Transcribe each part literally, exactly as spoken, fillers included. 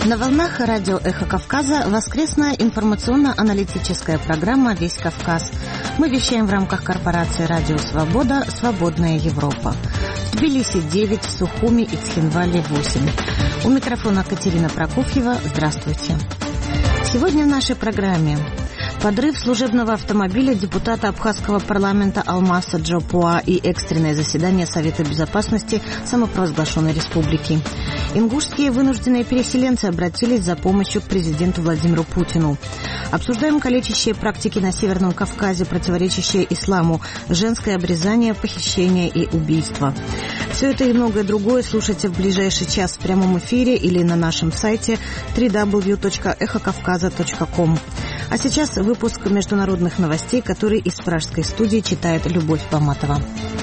На волнах радио «Эхо Кавказа» воскресная информационно-аналитическая программа «Весь Кавказ». Мы вещаем в рамках корпорации «Радио Свобода. Свободная Европа». В Тбилиси девять, в Сухуми и Цхинвале восемь. У микрофона Катерина Прокофьева. Здравствуйте. Сегодня в нашей программе подрыв служебного автомобиля депутата абхазского парламента Алмаса Джопуа и экстренное заседание Совета Безопасности самопровозглашенной республики. Ингушские вынужденные переселенцы обратились за помощью к президенту Владимиру Путину. Обсуждаем калечащие практики на Северном Кавказе, противоречащие исламу, женское обрезание, похищение и убийство. Все это и многое другое слушайте в ближайший час в прямом эфире или на нашем сайте дабл ю дабл ю дабл ю точка эхо кавказа точка ком. А сейчас выпуск международных новостей, который из пражской студии читает Любовь Поматова.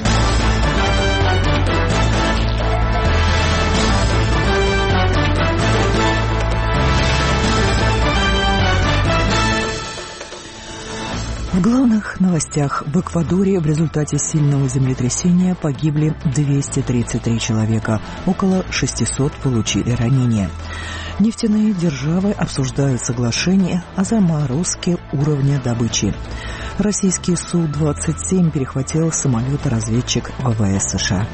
В главных новостях: в Эквадоре в результате сильного землетрясения погибли двести тридцать три человека, около шестисот получили ранения. Нефтяные державы обсуждают соглашение о заморозке уровня добычи. Российский Су двадцать семь перехватил самолет-разведчик ВВС США.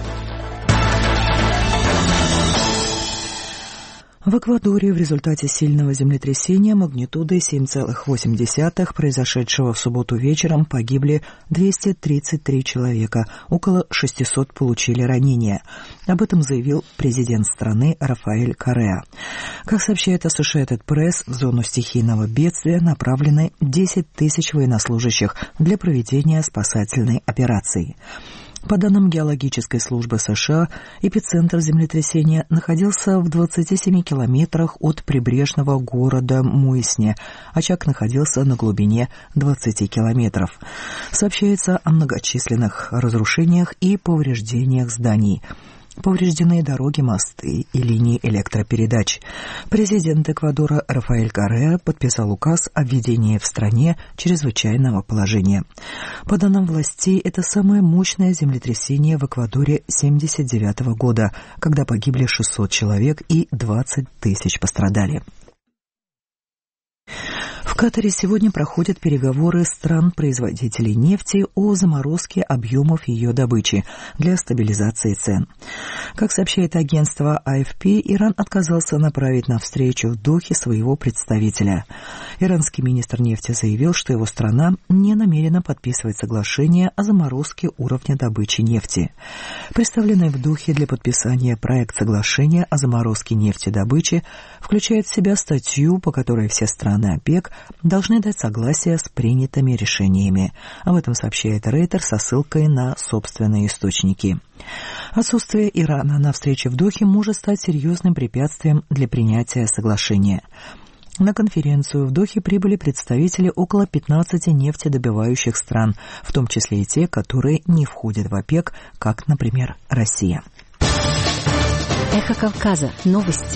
В Эквадоре в результате сильного землетрясения магнитудой семь целых восемь десятых, произошедшего в субботу вечером, погибли двести тридцать три человека, около шестисот получили ранения. Об этом заявил президент страны Рафаэль Корреа. Как сообщает Associated Press, в зону стихийного бедствия направлены десять тысяч военнослужащих для проведения спасательной операции. По данным геологической службы США, эпицентр землетрясения находился в двадцати семи километрах от прибрежного города Муйсне. Очаг находился на глубине двадцати километров. Сообщается о многочисленных разрушениях и повреждениях зданий. Повреждены дороги, мосты и линии электропередач. Президент Эквадора Рафаэль Корреа подписал указ о введении в стране чрезвычайного положения. По данным властей, это самое мощное землетрясение в Эквадоре семьдесят девятого года, когда погибли шестьсот человек и двадцать тысяч пострадали. В Катаре сегодня проходят переговоры стран-производителей нефти о заморозке объемов ее добычи для стабилизации цен. Как сообщает агентство А Эф Пи, Иран отказался направить на встречу в Дохе своего представителя. Иранский министр нефти заявил, что его страна не намерена подписывать соглашение о заморозке уровня добычи нефти. Представленный в Дохе для подписания проект соглашения о заморозке нефтедобычи включает в себя статью, по которой все страны ОПЕК должны дать согласие с принятыми решениями. Об этом сообщает Рейтер со ссылкой на собственные источники. Отсутствие Ирана на встрече в Дохе может стать серьезным препятствием для принятия соглашения. На конференцию в Дохе прибыли представители около пятнадцати нефтедобывающих стран, в том числе и те, которые не входят в ОПЕК, как, например, Россия. Эхо Кавказа. Новости.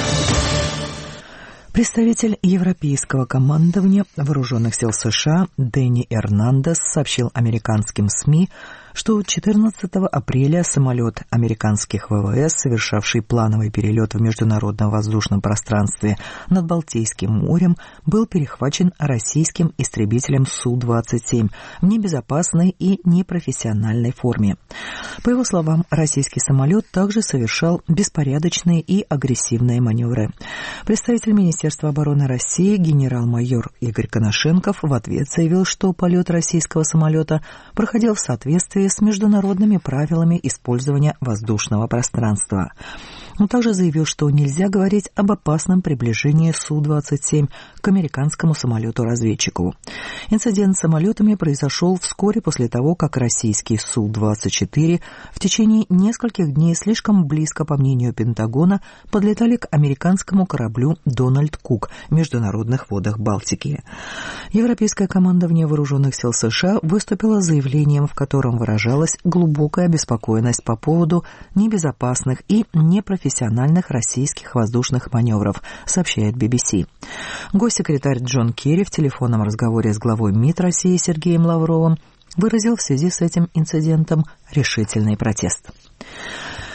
Представитель европейского командования вооруженных сил США Дэнни Эрнандес сообщил американским СМИ, что четырнадцатого апреля самолет американских ВВС, совершавший плановый перелет в международном воздушном пространстве над Балтийским морем, был перехвачен российским истребителем Су двадцать семь в небезопасной и непрофессиональной форме. По его словам, российский самолет также совершал беспорядочные и агрессивные маневры. Представитель Министерства обороны России генерал-майор Игорь Коношенков в ответ заявил, что полет российского самолета проходил в соответствии с международными правилами использования воздушного пространства. Он также заявил, что нельзя говорить об опасном приближении Су двадцать семь к американскому самолету-разведчику. Инцидент с самолетами произошел вскоре после того, как российский Су двадцать четыре в течение нескольких дней слишком близко, по мнению Пентагона, подлетали к американскому кораблю «Дональд Кук» в международных водах Балтики. Европейское командование вооруженных сил США выступило с заявлением, в котором выражалась глубокая обеспокоенность по поводу небезопасных и непрофессиональных российских воздушных маневров, сообщает би би си. Госсекретарь Джон Керри в телефонном разговоре с главой МИД России Сергеем Лавровым выразил в связи с этим инцидентом решительный протест.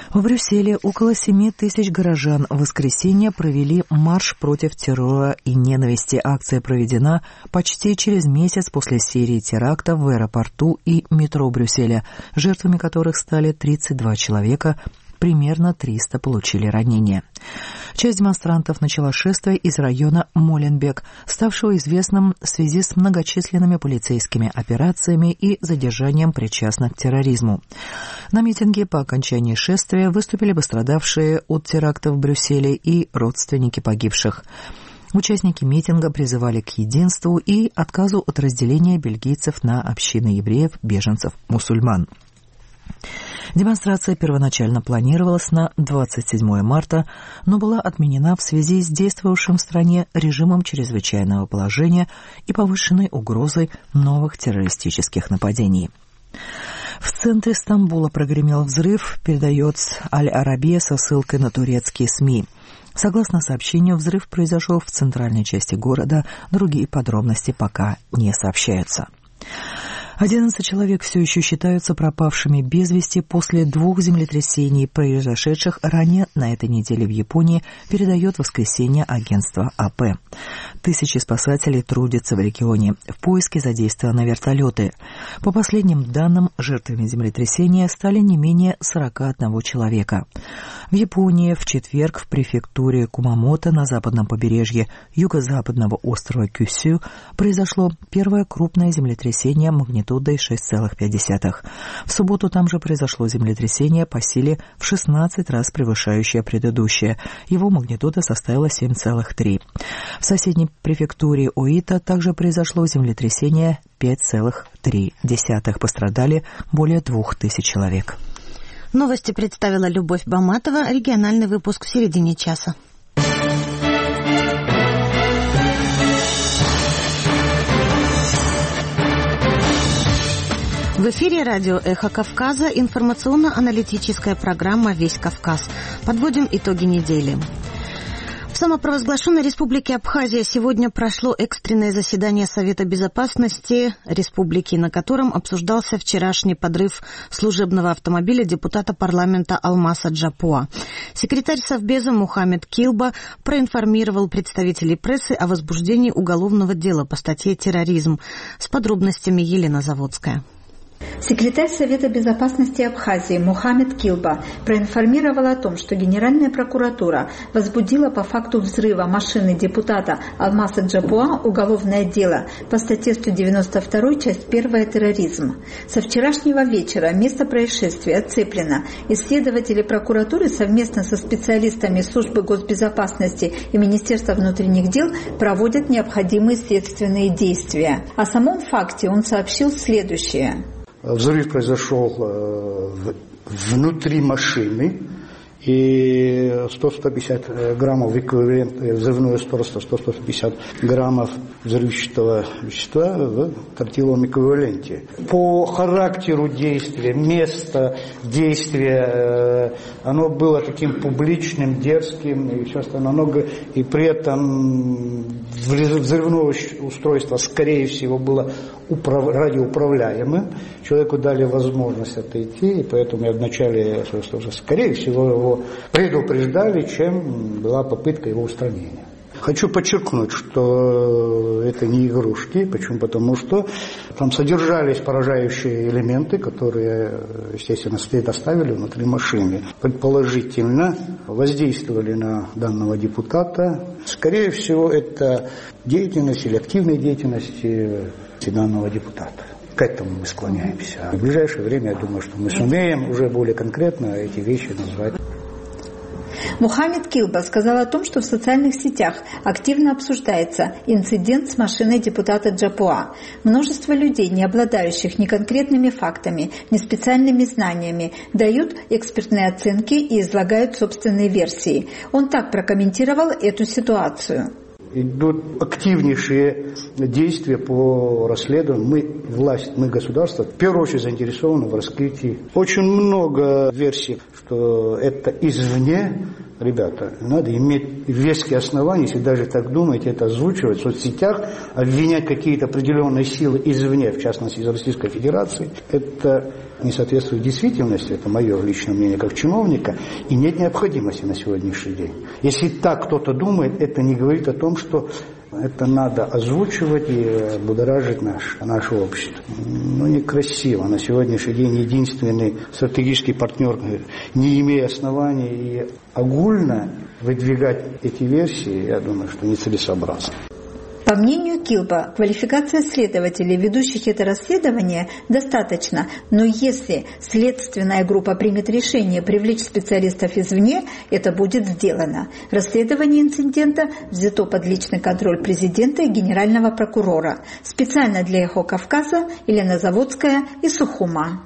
В Брюсселе около семи тысяч горожан в воскресенье провели марш против террора и ненависти. Акция проведена почти через месяц после серии терактов в аэропорту и метро Брюсселя, жертвами которых стали тридцать два человека, примерно триста получили ранения. Часть демонстрантов начала шествие из района Моленбек, ставшего известным в связи с многочисленными полицейскими операциями и задержанием причастных к терроризму. На митинге по окончании шествия выступили пострадавшие от терактов в Брюсселе и родственники погибших. Участники митинга призывали к единству и отказу от разделения бельгийцев на общины евреев, беженцев, мусульман. Демонстрация первоначально планировалась на двадцать седьмое марта, но была отменена в связи с действовавшим в стране режимом чрезвычайного положения и повышенной угрозой новых террористических нападений. В центре Стамбула прогремел взрыв, передает Аль-Арабия со ссылкой на турецкие СМИ. Согласно сообщению, взрыв произошел в центральной части города, другие подробности пока не сообщаются. Одиннадцать человек все еще считаются пропавшими без вести после двух землетрясений, произошедших ранее на этой неделе в Японии, передает в воскресенье агентство А Пэ. Тысячи спасателей трудятся в регионе. В поиске задействованы вертолеты. По последним данным, жертвами землетрясения стали не менее сорока одного человека. В Японии в четверг в префектуре Кумамото на западном побережье юго-западного острова Кюсю произошло первое крупное землетрясение магнитудой шесть целых пять десятых. В субботу там же произошло землетрясение по силе в шестнадцать раз превышающее предыдущее. Его магнитуда составила семь целых три. В соседней префектуре Оита также произошло землетрясение пять целых три десятых. Пострадали более двух тысяч человек. Новости представила Любовь Баматова. Региональный выпуск в середине часа. В эфире радио «Эхо Кавказа», информационно-аналитическая программа «Весь Кавказ». Подводим итоги недели. В самопровозглашенной республике Абхазия сегодня прошло экстренное заседание Совета безопасности республики, на котором обсуждался вчерашний подрыв служебного автомобиля депутата парламента Алмаса Джапуа. Секретарь Совбеза Мухаммед Килба проинформировал представителей прессы о возбуждении уголовного дела по статье «Терроризм». С подробностями Елена Заводская. Секретарь Совета безопасности Абхазии Мухаммед Килба проинформировал о том, что Генеральная прокуратура возбудила по факту взрыва машины депутата Алмаса Джапуа уголовное дело по статье сто девяносто два, часть первая «Терроризм». Со вчерашнего вечера место происшествия оцеплено. Исследователи прокуратуры совместно со специалистами службы госбезопасности и Министерства внутренних дел проводят необходимые следственные действия. О самом факте он сообщил следующее. Взрыв произошел внутри машины, и сто - сто пятьдесят граммов эквивалент, взрывное устройство сто - сто пятьдесят граммов взрывчатого вещества в тротиловом эквиваленте. По характеру действия, место действия, оно было таким публичным, дерзким и все остальное, и при этом взрывное устройство, скорее всего, было управ... радиоуправляемым. Человеку дали возможность отойти, и поэтому я вначале, скорее всего, его предупреждали, чем была попытка его устранения. Хочу подчеркнуть, что это не игрушки. Почему? Потому что там содержались поражающие элементы, которые, естественно, след оставили внутри машины. Предположительно, воздействовали на данного депутата. Скорее всего, это деятельность или активная деятельность данного депутата. К этому мы склоняемся. В ближайшее время, я думаю, что мы сумеем уже более конкретно эти вещи назвать. Мухаммед Килба сказал о том, что в социальных сетях активно обсуждается инцидент с машиной депутата Джапуа. Множество людей, не обладающих ни конкретными фактами, ни специальными знаниями, дают экспертные оценки и излагают собственные версии. Он так прокомментировал эту ситуацию. Идут активнейшие действия по расследованию. Мы, власть, мы, государство, в первую очередь заинтересованы в раскрытии. Очень много версий, что это извне ребята, надо иметь веские основания, если даже так думаете, это озвучивать в соцсетях, обвинять какие-то определенные силы извне, в частности из Российской Федерации. Это не соответствует действительности, это мое личное мнение как чиновника, и нет необходимости на сегодняшний день. Если так кто-то думает, это не говорит о том, что это надо озвучивать и будоражить наш, наше общество. Ну, некрасиво. На сегодняшний день единственный стратегический партнер, не имея оснований, и огульно выдвигать эти версии, я думаю, что нецелесообразно. По мнению Килба, квалификация следователей, ведущих это расследование, достаточно, но если следственная группа примет решение привлечь специалистов извне, это будет сделано. Расследование инцидента взято под личный контроль президента и генерального прокурора. Специально для «Эхо Кавказа» Елена Заводская из Сухума.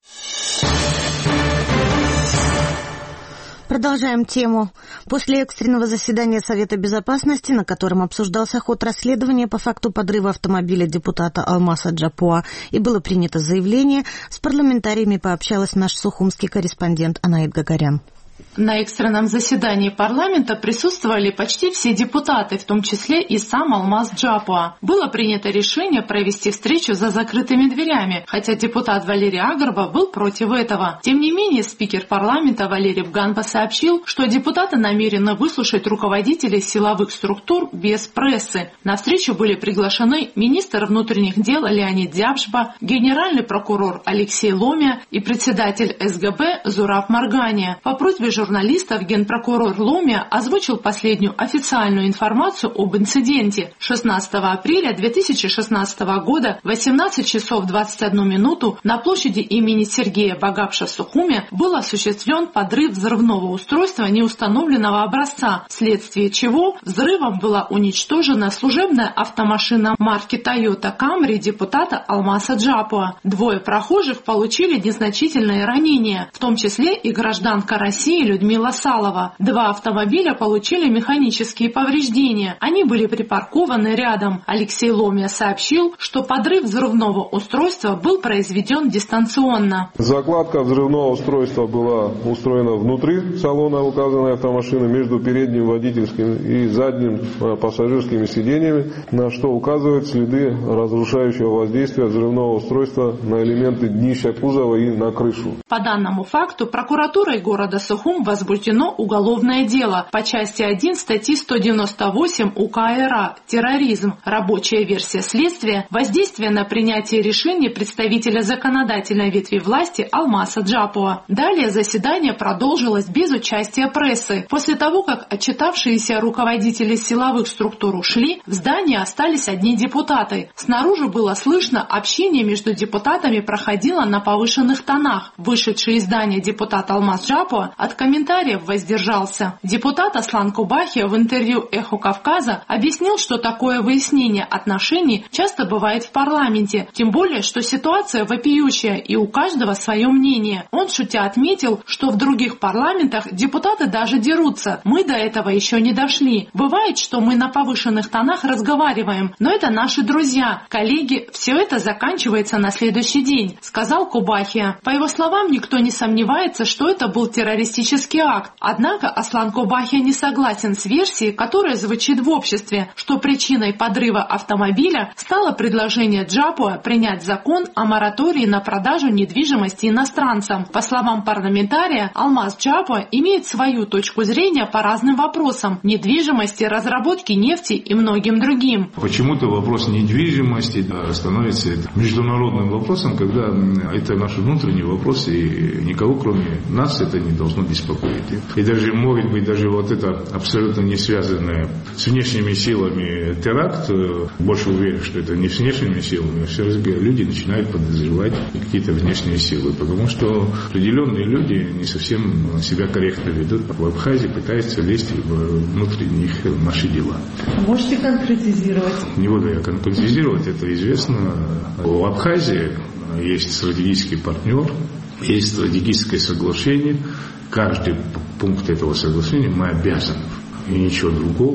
Продолжаем тему. После экстренного заседания Совета Безопасности, на котором обсуждался ход расследования по факту подрыва автомобиля депутата Алмаса Джапуа, и было принято заявление, с парламентариями пообщалась наш сухумский корреспондент Анаит Гагарян. На экстренном заседании парламента присутствовали почти все депутаты, в том числе и сам Алмаз Джапуа. Было принято решение провести встречу за закрытыми дверями, хотя депутат Валерий Агарба был против этого. Тем не менее, спикер парламента Валерий Бганба сообщил, что депутаты намерены выслушать руководителей силовых структур без прессы. На встречу были приглашены министр внутренних дел Леонид Дябшба, генеральный прокурор Алексей Ломия и председатель эс гэ бэ Зураб Маргания. По просьбе журналистов генпрокурор Ломия озвучил последнюю официальную информацию об инциденте. шестнадцатого апреля две тысячи шестнадцатого года в восемнадцать часов двадцать одну минуту на площади имени Сергея Багапша в Сухуме был осуществлен подрыв взрывного устройства неустановленного образца, вследствие чего взрывом была уничтожена служебная автомашина марки Toyota Camry депутата Алмаса Джапуа. Двое прохожих получили незначительные ранения, в том числе и гражданка России Людмила Салова. Два автомобиля получили механические повреждения. Они были припаркованы рядом. Алексей Ломия сообщил, что подрыв взрывного устройства был произведен дистанционно. Закладка взрывного устройства была устроена внутри салона указанной автомашины между передним водительским и задним пассажирскими сиденьями, на что указывают следы разрушающего воздействия взрывного устройства на элементы днища кузова и на крышу. По данному факту прокуратурой города Сухум возбуждено уголовное дело по части один статьи сто девяносто восемь УК РА «Терроризм». Рабочая версия следствия – воздействие на принятие решений представителя законодательной ветви власти Алмаса Джапуа. Далее заседание продолжилось без участия прессы. После того, как отчитавшиеся руководители силовых структур ушли, в здании остались одни депутаты. Снаружи было слышно, общение между депутатами проходило на повышенных тонах. Вышедший из здания депутат Алмаз Джапуа от комментариев воздержался. Депутат Аслан Кубахия в интервью «Эхо Кавказа» объяснил, что такое выяснение отношений часто бывает в парламенте, тем более, что ситуация вопиющая и у каждого свое мнение. Он, шутя, отметил, что в других парламентах депутаты даже дерутся. Мы до этого еще не дошли. Бывает, что мы на повышенных тонах разговариваем, но это наши друзья, коллеги, все это заканчивается на следующий день, сказал Кубахия. По его словам, никто не сомневается, что это был террористический акт. Однако Аслан Кубахия не согласен с версией, которая звучит в обществе, что причиной подрыва автомобиля стало предложение Джапуа принять закон о моратории на продажу недвижимости иностранцам. По словам парламентария, Алмаз Джапуа имеет свою точку зрения по разным вопросам – недвижимости, разработки нефти и многим другим. Почему-то вопрос недвижимости становится международным вопросом, когда это наш внутренний вопрос, и никого кроме нас это не должно беспокоить. И даже, может быть, даже вот это абсолютно не связанное с внешними силами теракт, больше уверен, что это не с внешними силами, а все люди начинают подозревать какие-то внешние силы, потому что определенные люди не совсем себя корректно ведут в Абхазии, пытаются лезть внутрь них наши дела. Можете конкретизировать? Не буду я конкретизировать, это известно. В Абхазии есть стратегический партнер, есть стратегическое соглашение. Каждый пункт этого соглашения мы обязаны, и ничего другого.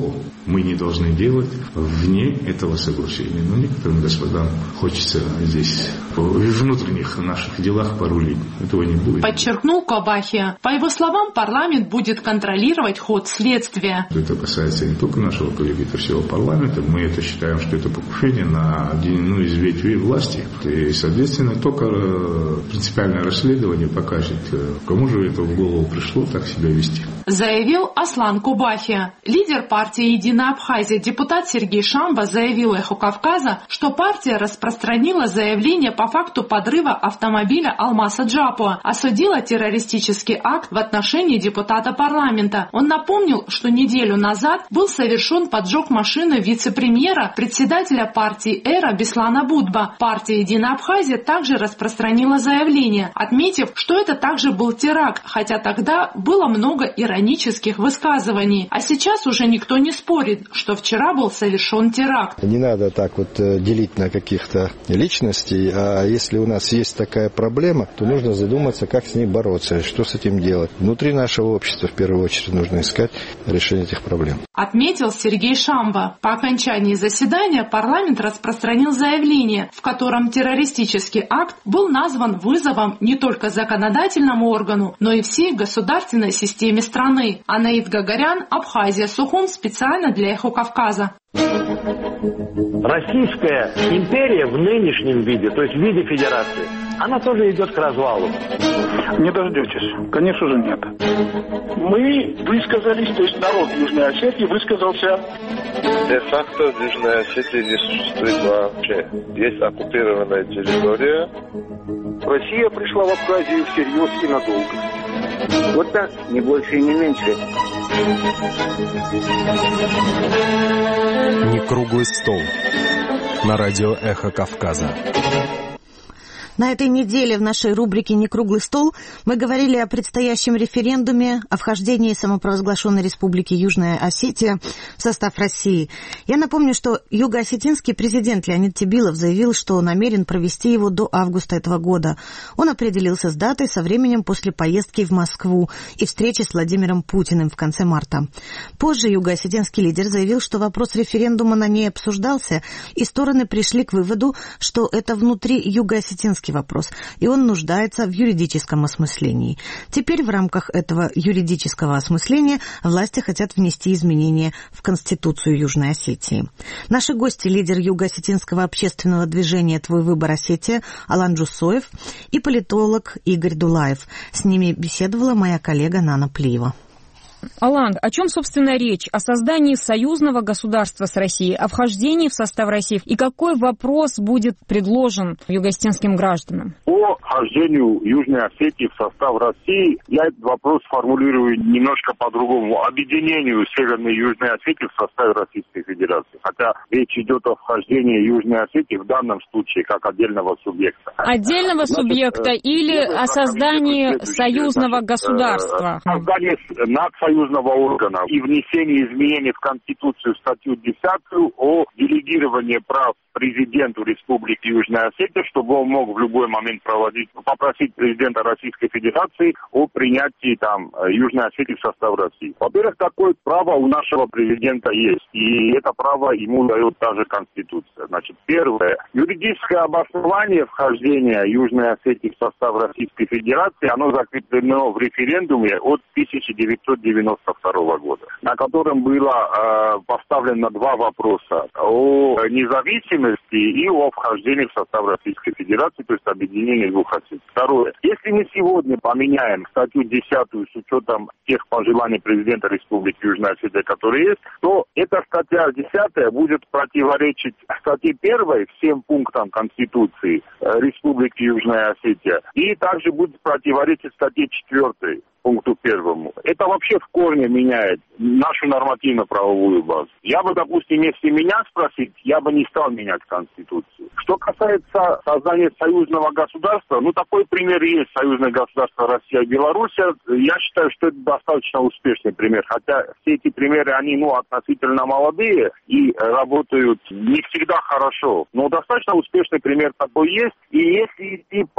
мы не должны делать вне этого соглашения. Но некоторым господам хочется здесь в внутренних наших делах порулить. Этого не будет. Подчеркнул Кобахия. По его словам, парламент будет контролировать ход следствия. Это касается не только нашего коллеги, это всего парламента. Мы это считаем, что это покушение на одну из ветвей власти. И, соответственно, только принципиальное расследование покажет, кому же это в голову пришло так себя вести. Заявил Аслан Кобахия. Лидер партии «Единая Абхазия», депутат Сергей Шамба, заявил «Эхо Кавказа», что партия распространила заявление по факту подрыва автомобиля Алмаса Джапуа, осудила террористический акт в отношении депутата парламента. Он напомнил, что неделю назад был совершен поджог машины вице-премьера, председателя партии «Эра» Беслана Будба. Партия «Единая Абхазия» также распространила заявление, отметив, что это также был теракт, хотя тогда было много иронических высказываний. А сейчас уже никто не спорит, что вчера был совершен теракт. Не надо так вот делить на каких-то личностей, а если у нас есть такая проблема, то нужно задуматься, как с ней бороться, что с этим делать. Внутри нашего общества в первую очередь нужно искать решение этих проблем. Отметил Сергей Шамба. По окончании заседания парламент распространил заявление, в котором террористический акт был назван вызовом не только законодательному органу, но и всей государственной системе страны. Анаид Гагарян, Абхазия, Сухум, специально для «Эхо Кавказа». Российская империя в нынешнем виде, то есть в виде федерации, она тоже идет к развалу. Не дождетесь. Конечно же нет. Мы высказались, то есть народ Южной Осетии высказался. Де-факто в Южной Осетии не существует вообще. Есть оккупированная территория. Россия пришла в Абхазию всерьез и надолго. Вот так, не больше и не меньше. Не круглый стол. На радио «Эхо Кавказа». На этой неделе в нашей рубрике «Не круглый стол» мы говорили о предстоящем референдуме о вхождении самопровозглашенной республики Южная Осетия в состав России. Я напомню, что юго-осетинский президент Леонид Тебилов заявил, что намерен провести его до августа этого года. Он определился с датой со временем после поездки в Москву и встречи с Владимиром Путиным в конце марта. Позже юго-осетинский лидер заявил, что вопрос референдума на ней обсуждался, и стороны пришли к выводу, что это внутри юго-осетинский вопрос, и он нуждается в юридическом осмыслении. Теперь в рамках этого юридического осмысления власти хотят внести изменения в Конституцию Южной Осетии. Наши гости — лидер юго-осетинского общественного движения «Твой выбор, Осетия» Алан Джусоев и политолог Игорь Дулаев. С ними беседовала моя коллега Нана Плиева. Алан, о чем, собственно, речь? О создании союзного государства с Россией, о вхождении в состав России. И какой вопрос будет предложен юго-осетинским гражданам? По вхождению Южной Осетии в состав России я этот вопрос формулирую немножко по-другому. Объединению Северной и Южной Осетии в составе Российской Федерации. Хотя речь идет о вхождении Южной Осетии в данном случае как отдельного субъекта. Отдельного значит, субъекта э, или о создании союзного значит, государства? Э, создание надсоюзного органа и внесение изменений в Конституцию статью десятую о делегировании прав президенту Республики Южная Осетия, чтобы он мог в любой момент проводить, попросить президента Российской Федерации о принятии там Южной Осетии в состав России. Во-первых, такое право у нашего президента есть, и это право ему дает та же Конституция. Значит, первое, юридическое обоснование вхождения Южной Осетии в состав Российской Федерации, оно закреплено в референдуме от тысяча девятьсот девяносто второго года, на котором было э, поставлено два вопроса о независимости и о вхождении в состав Российской Федерации, то есть объединении двух Осетий. Второе. Если мы сегодня поменяем статью десятую с учетом тех пожеланий президента Республики Южная Осетия, которые есть, то эта статья десятая будет противоречить статье первой всем пунктам Конституции Республики Южная Осетия и также будет противоречить статье четвертой. Пункту первому. Это вообще в корне меняет нашу нормативно-правовую базу. Я бы, допустим, если меня спросить, я бы не стал менять Конституцию. Что касается создания союзного государства, ну, такой пример есть. Союзное государство Россия и Белоруссия. Я считаю, что это достаточно успешный пример. Хотя все эти примеры, они, ну, относительно молодые и работают не всегда хорошо. Но достаточно успешный пример такой есть. И если идти по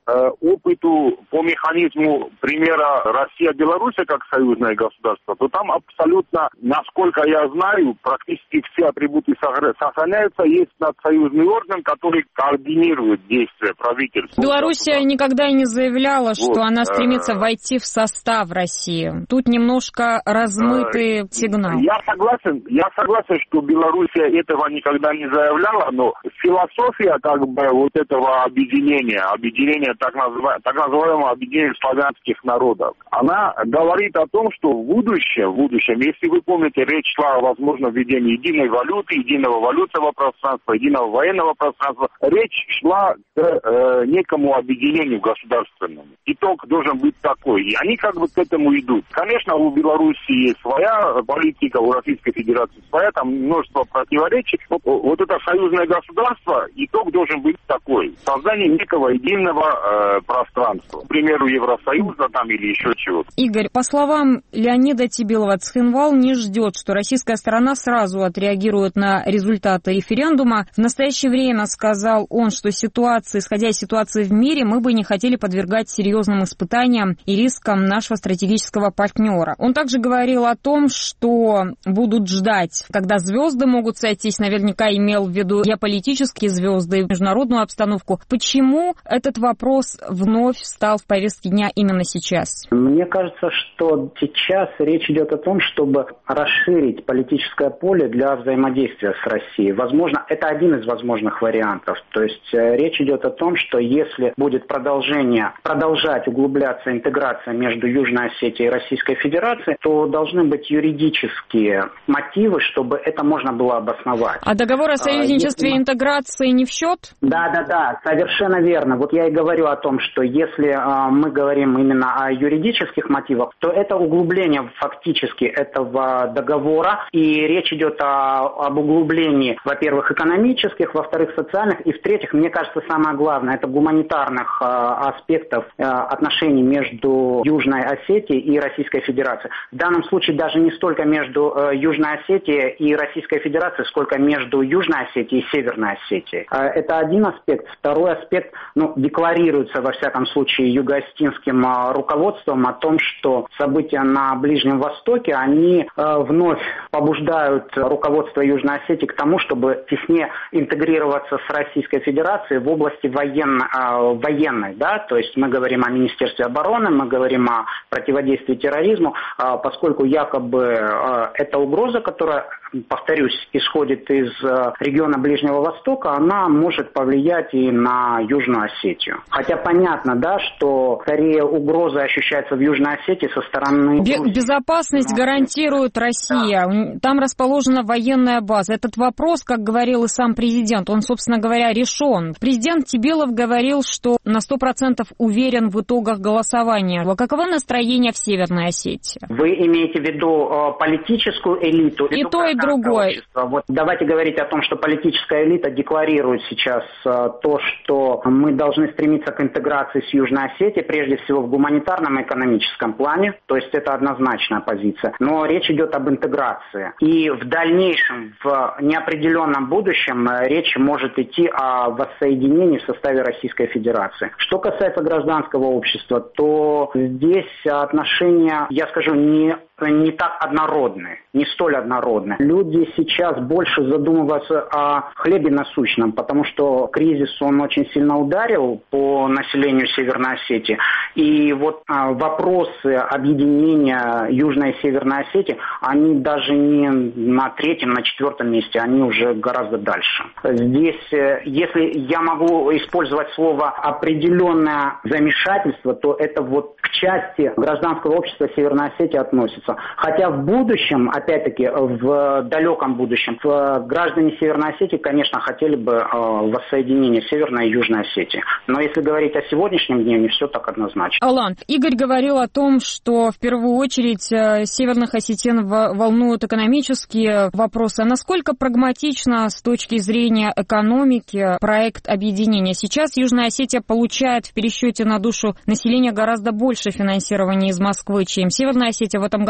э, опыту по механизму примера Россия-Беларусь как союзное государство, то там абсолютно, насколько я знаю, практически все атрибуты сохраняются. Есть надсоюзный орган, который координирует действия правительства. Белоруссия никогда не заявляла, вот, что она стремится войти в состав России. Тут немножко размытый э, сигнал. Я согласен, я согласен, что Белоруссия этого никогда не заявляла, но философия как бы вот этого объединения, объединения так, называ, так называемого объединения славянских народов, она говорит о том, что в будущем, в будущем, если вы помните, речь шла о возможном введении единой валюты, единого валютного пространства, единого военного пространства, речь шла к э, некому объединению государственному. Итог должен быть такой. И они как бы к этому идут. Конечно, у Белоруссии есть своя политика, у Российской Федерации своя, там множество противоречий. Вот, вот это союзное государство, итог должен быть такой. Создание некого единого э, пространства. К примеру, Евросоюза там или еще чего-то. Игорь, по словам Леонида Тибилова, Цхинвал не ждет, что российская сторона сразу отреагирует на результаты референдума. В настоящее время, сказал он, что ситуация, исходя из ситуации в мире, мы бы не хотели подвергать серьезным испытаниям и рискам нашего стратегического партнера. Он также говорил о том, что будут ждать, когда звезды могут сойтись, наверняка имел в виду геополитические звезды и международную обстановку. Почему этот вопрос вновь встал в повестке дня именно сейчас? Мне кажется, что сейчас речь идет о том, чтобы расширить политическое поле для взаимодействия с Россией. Возможно, это один из возможных вариантов. То есть речь идет о том, что если будет продолжение, продолжать углубляться интеграция между Южной Осетией и Российской Федерацией, то должны быть юридические мотивы, чтобы это можно было обосновать. А договор о союзничестве и интеграции не в счет? Да, да, да, совершенно верно. Вот я и говорю о том, что если а, мы говорим именно о юридических мотивах, то это углубление фактически этого договора, и речь идет о, об углублении, во-первых, экономических, во-вторых, социальных, и в-третьих, мне кажется, самое главное, это гуманитарных а, аспектов а, отношений между Южной Осетией и Российской Федерацией. В данном случае даже не столько между а, Южной Осетией и Российской Федерацией, сколько между Южной Осетией и Северной Осетией. А, это один аспект. Второй аспект, ну, декларируется, во всяком случае, юго-осетинским а, руководством о том, что события на Ближнем Востоке, они а, вновь побуждают руководство Южной Осетии к тому, чтобы теснее интегрироваться с Российской Федерацией в области военно, а, военной, да, то есть мы говорим о Министерстве обороны, мы говорим о противодействии терроризму, а, поскольку якобы а, эта угроза, которая, повторюсь, исходит из а, региона Ближнего Востока, она может повлиять и на Южную Осетию. Хотя понятно, да, что скорее угроза ощущается в Южной Осетии со стороны... Безопасность Но... гарантирует Россия. Да. Там расположена военная база. Этот вопрос, как говорил и сам президент, он, собственно говоря, решен. Президент Тибилов говорил, что на сто процентов уверен в итогах голосования. Каково настроение в Северной Осетии? Вы имеете в виду э, политическую элиту? И то, и другое. Общество. Вот давайте говорить о том, что политическая элита декларирует сейчас э, то, что мы должны стремиться к интеграции с Южной Осетией, прежде всего в гуманитарном и экономическом плане. То есть это однозначная позиция. Но речь идет об интеграции. И в дальнейшем, в неопределенном будущем, речь может идти о воссоединении в составе Российской Федерации. Что касается гражданского общества, то здесь отношения, я скажу, не не так однородны, не столь однородны. Люди сейчас больше задумываются о хлебе насущном, потому что кризис, он очень сильно ударил по населению Северной Осетии. И вот а, вопросы объединения Южной и Северной Осетии, они даже не на третьем, на четвертом месте, они уже гораздо дальше. Здесь, если я могу использовать слово «определенное замешательство», то это вот к части гражданского общества Северной Осетии относится. Хотя в будущем, опять-таки, в далеком будущем, граждане Северной Осетии, конечно, хотели бы воссоединения Северной и Южной Осетии. Но если говорить о сегодняшнем дне, не все так однозначно. Алан, Игорь говорил о том, что в первую очередь северных осетин волнуют экономические вопросы. А насколько прагматично с точки зрения экономики проект объединения? Сейчас Южная Осетия получает в пересчете на душу населения гораздо больше финансирования из Москвы, чем Северная Осетия. В этом году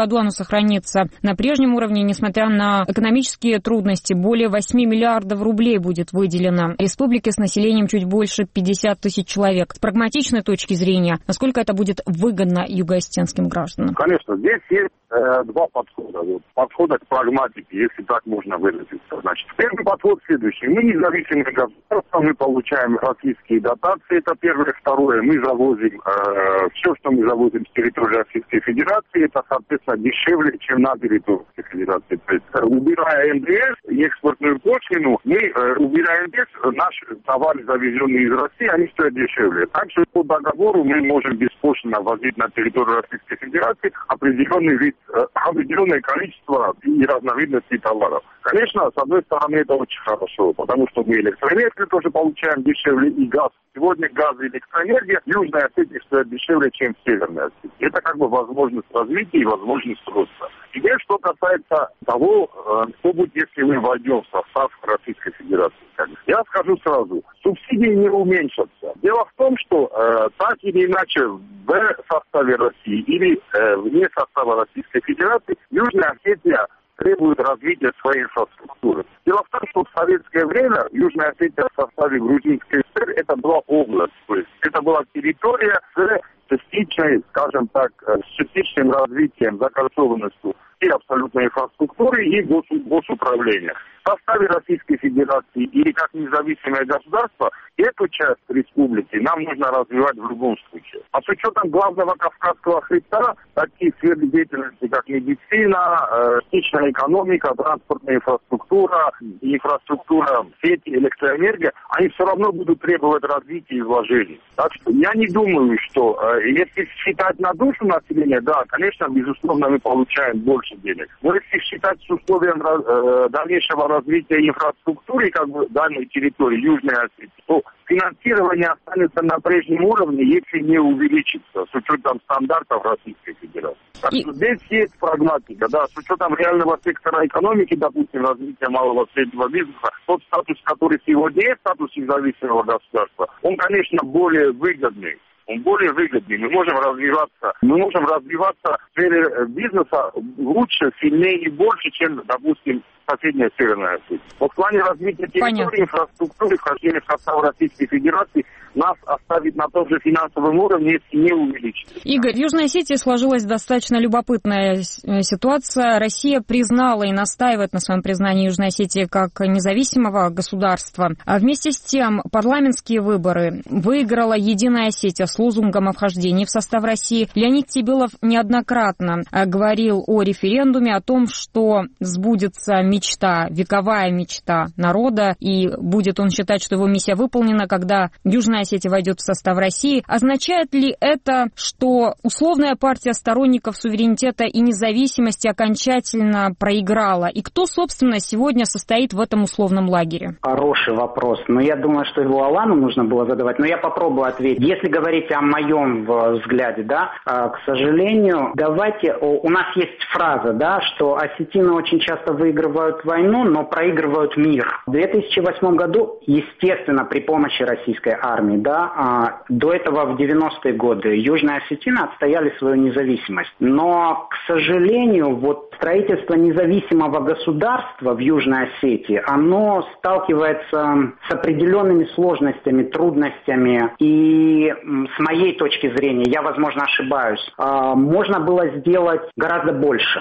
году оно сохранится на прежнем уровне, несмотря на экономические трудности. Более восемь миллиардов рублей будет выделено республике с населением чуть больше пятьдесят тысяч человек. С прагматичной точки зрения, насколько это будет выгодно юго-осетинским гражданам? Конечно, здесь есть э, два подхода. Вот, подхода к прагматике, если так можно выразиться. Значит, первый подход следующий. Мы независимые государства, мы получаем российские дотации, это первое. Второе, мы завозим э, все, что мы завозим с территории Российской Федерации, это, соответственно, дешевле, чем на территории Российской Федерации. То есть, э, убирая эн дэ эс и экспортную пошлину, мы, э, убирая эн дэ эс, наши товары, завезенные из России, они стоят дешевле. Также по договору мы можем беспошлино возить на территорию Российской Федерации определенный вид, э, определенное количество и разновидностей товаров. Конечно, с одной стороны, это очень хорошо, потому что мы электроэнергию тоже получаем дешевле, и газ. Сегодня газ и электроэнергия в Южной Осетии стоят дешевле, чем в Северной Осетии. Это как бы возможность развития и возможность роста. Теперь, что касается того, что будет, если мы войдем в состав Российской Федерации. Я скажу сразу, субсидии не уменьшатся. Дело в том, что э, так или иначе в составе России или э, вне состава Российской Федерации Южная Осетия требует развития своей инфраструктуры. Дело в том, что в советское время Южная Осетия в составе Грузинской ССР это была область, то есть это была территория с частичной, скажем так, с частичным развитием, закольцованностью и абсолютной инфраструктуры, и гос, госуправления. В составе Российской Федерации или как независимое государство эту часть республики нам нужно развивать в любом случае. А с учетом главного Кавказского хребта, такие сферы деятельности, как медицина, э, частичная экономика, транспортная инфраструктура, инфраструктура сети, электроэнергия, они все равно будут требовать развития и вложений. Так что я не думаю, что э, если считать на душу населения, да, конечно, безусловно, мы получаем больше денег. Но если считать с условием э, дальнейшего развития инфраструктуры как бы данной территории Южной Осетии, то финансирование останется на прежнем уровне, если не увеличится с учетом стандартов Российской Федерации. Так что здесь есть прагматика, да, с учетом реального сектора экономики, допустим, развития малого и среднего бизнеса, тот статус, который сегодня есть, статус независимого государства, он, конечно, более выгодный. Он более выгодный. Мы можем развиваться, мы можем развиваться в сфере бизнеса лучше, сильнее и больше, чем, допустим, соседняя Северная Осетия. Но в плане развития территории, Понятно. инфраструктуры, вхождения в состав Российской Федерации нас оставит на том же финансовом уровне, если не увеличить. Игорь, в Южной Осетии сложилась достаточно любопытная ситуация. Россия признала и настаивает на своем признании Южной Осетии как независимого государства. А вместе с тем парламентские выборы выиграла Единая Осетия с лозунгом о вхождении в состав России. Леонид Тебелов неоднократно говорил о референдуме, о том, что сбудется мечта, вековая мечта народа, и будет он считать, что его миссия выполнена, когда Южная Осетия войдет в состав России. Означает ли это, что условная партия сторонников суверенитета и независимости окончательно проиграла? И кто, собственно, сегодня состоит в этом условном лагере? Хороший вопрос. Но я думаю, что его Алану нужно было задавать. Но я попробую ответить. Если говорить о моем взгляде, да, к сожалению, давайте... У нас есть фраза, да, что осетины очень часто выигрывают войну, но проигрывают мир. В две тысячи восьмом году, естественно, при помощи российской армии, да, до этого в девяностые годы южные осетины отстояли свою независимость. Но, к сожалению, вот строительство независимого государства в Южной Осетии, оно сталкивается с определенными сложностями, трудностями. И с моей точки зрения, я, возможно, ошибаюсь, можно было сделать гораздо больше.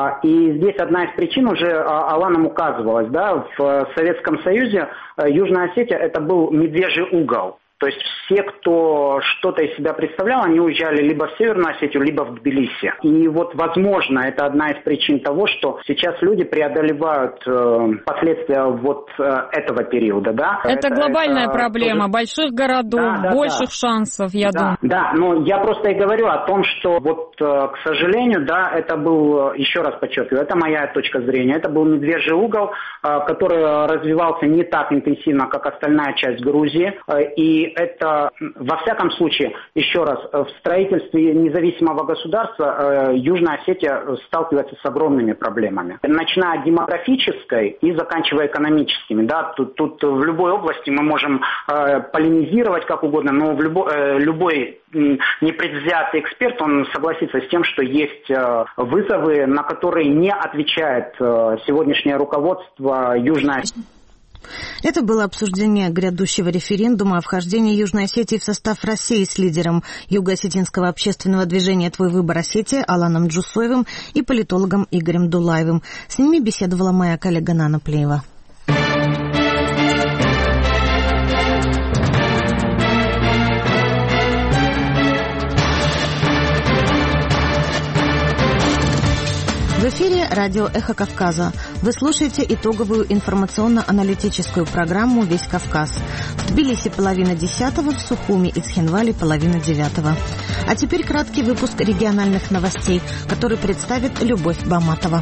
И здесь одна из причин уже Аланом указывалась, да, в Советском Союзе Южная Осетия это был медвежий угол. То есть все, кто что-то из себя представлял, они уезжали либо в Северную Осетию, либо в Тбилиси. И вот, возможно, это одна из причин того, что сейчас люди преодолевают э, последствия вот э, этого периода, да. Это, это глобальная это, проблема тоже... больших городов, да, да, больших да. шансов, я да, думаю. Да, но я просто и говорю о том, что вот, э, к сожалению, да, это был, еще раз подчеркиваю, это моя точка зрения, это был медвежий угол, э, который развивался не так интенсивно, как остальная часть Грузии, э, и это, во всяком случае, еще раз, в строительстве независимого государства Южная Осетия сталкивается с огромными проблемами. Начиная от демографической и заканчивая экономическими. Да, тут, тут в любой области мы можем полемизировать как угодно, но в любой, любой непредвзятый эксперт, он согласится с тем, что есть вызовы, на которые не отвечает сегодняшнее руководство Южной Осетии. Это было обсуждение грядущего референдума о вхождении Южной Осетии в состав России с лидером Юго-Осетинского общественного движения «Твой выбор Осетия» Аланом Джусоевым и политологом Игорем Дулаевым. С ними беседовала моя коллега Нана Плеева. В эфире радио «Эхо Кавказа». Вы слушаете итоговую информационно-аналитическую программу «Весь Кавказ». В Тбилиси половина десятого, в Сухуми и Цхинвале половина девятого. А теперь краткий выпуск региональных новостей, который представит Любовь Баматова.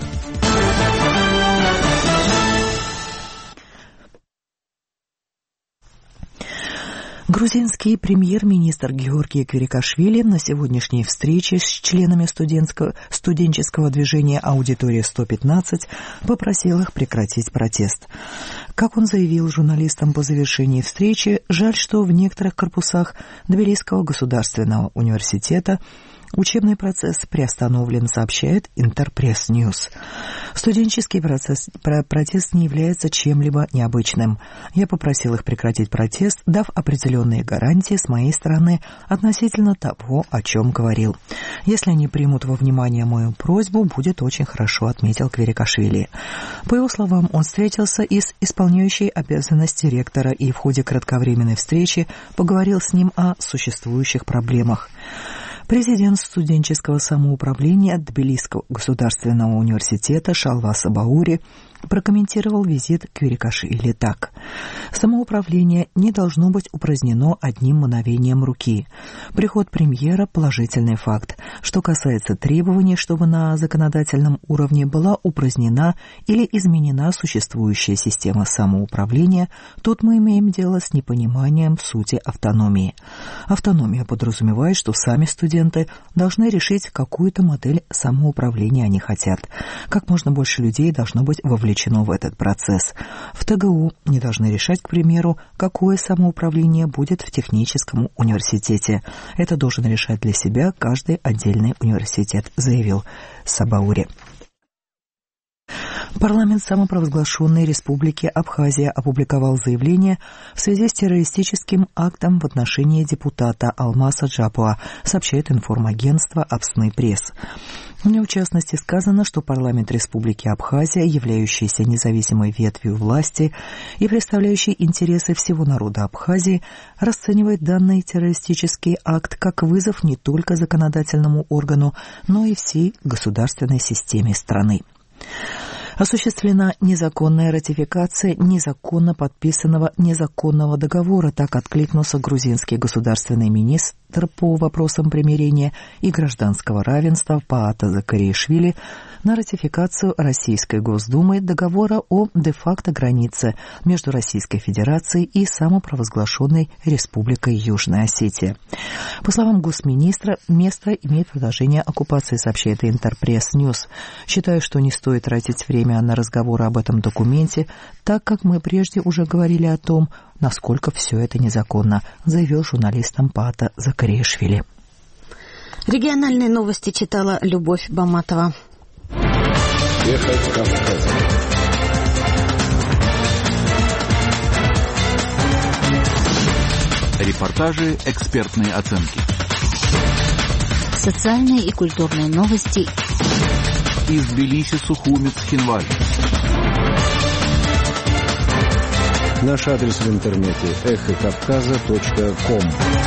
Грузинский премьер-министр Георгий Квирикашвили на сегодняшней встрече с членами студенческого движения «Аудитория сто пятнадцать» попросил их прекратить протест. Как он заявил журналистам по завершении встречи, жаль, что в некоторых корпусах Тбилисского государственного университета учебный процесс приостановлен, сообщает Интерпресс Ньюс. Студенческий процесс, протест не является чем-либо необычным. Я попросил их прекратить протест, дав определенные гарантии с моей стороны относительно того, о чем говорил. Если они примут во внимание мою просьбу, будет очень хорошо, отметил Квирикашвили. По его словам, он встретился и с исполняющей обязанности ректора и в ходе кратковременной встречи поговорил с ним о существующих проблемах. Президент студенческого самоуправления Тбилисского государственного университета Шалвас Абаури прокомментировал визит Квирикашвили так. Самоуправление не должно быть упразднено одним мгновением руки. Приход премьера – положительный факт. Что касается требований, чтобы на законодательном уровне была упразднена или изменена существующая система самоуправления, тут мы имеем дело с непониманием сути автономии. Автономия подразумевает, что сами студенты должны решить, какую-то модель самоуправления они хотят. Как можно больше людей должно быть вовлечено в этот процесс. В ТГУ не должны решать, к примеру, какое самоуправление будет в техническом университете. Это должен решать для себя каждый отдельный университет, заявил Сабаури. Парламент самопровозглашенной Республики Абхазия опубликовал заявление в связи с террористическим актом в отношении депутата Алмаса Джапуа, сообщает информагентство «Абсны Пресс». В нем, в частности, сказано, что парламент Республики Абхазия, являющийся независимой ветвью власти и представляющий интересы всего народа Абхазии, расценивает данный террористический акт как вызов не только законодательному органу, но и всей государственной системе страны. Осуществлена незаконная ратификация незаконно подписанного незаконного договора, так откликнулся грузинский государственный министр по вопросам примирения и гражданского равенства Паата Закариашвили на ратификацию Российской Госдумы договора о де-факто границе между Российской Федерацией и самопровозглашенной Республикой Южная Осетия. По словам госминистра, место имеет продолжение оккупации, сообщает Интерпресс Ньюс. Считаю, что не стоит тратить время на разговоры об этом документе, так как мы прежде уже говорили о том, насколько все это незаконно, заявил журналистам Паата Закариашвили. Региональные новости читала Любовь Баматова. Эхо Кавказа. Репортажи, экспертные оценки. Социальные и культурные новости из Тбилиси, Сухуми, Цхинвали. Наш адрес в интернете эхо кавказа точка ком.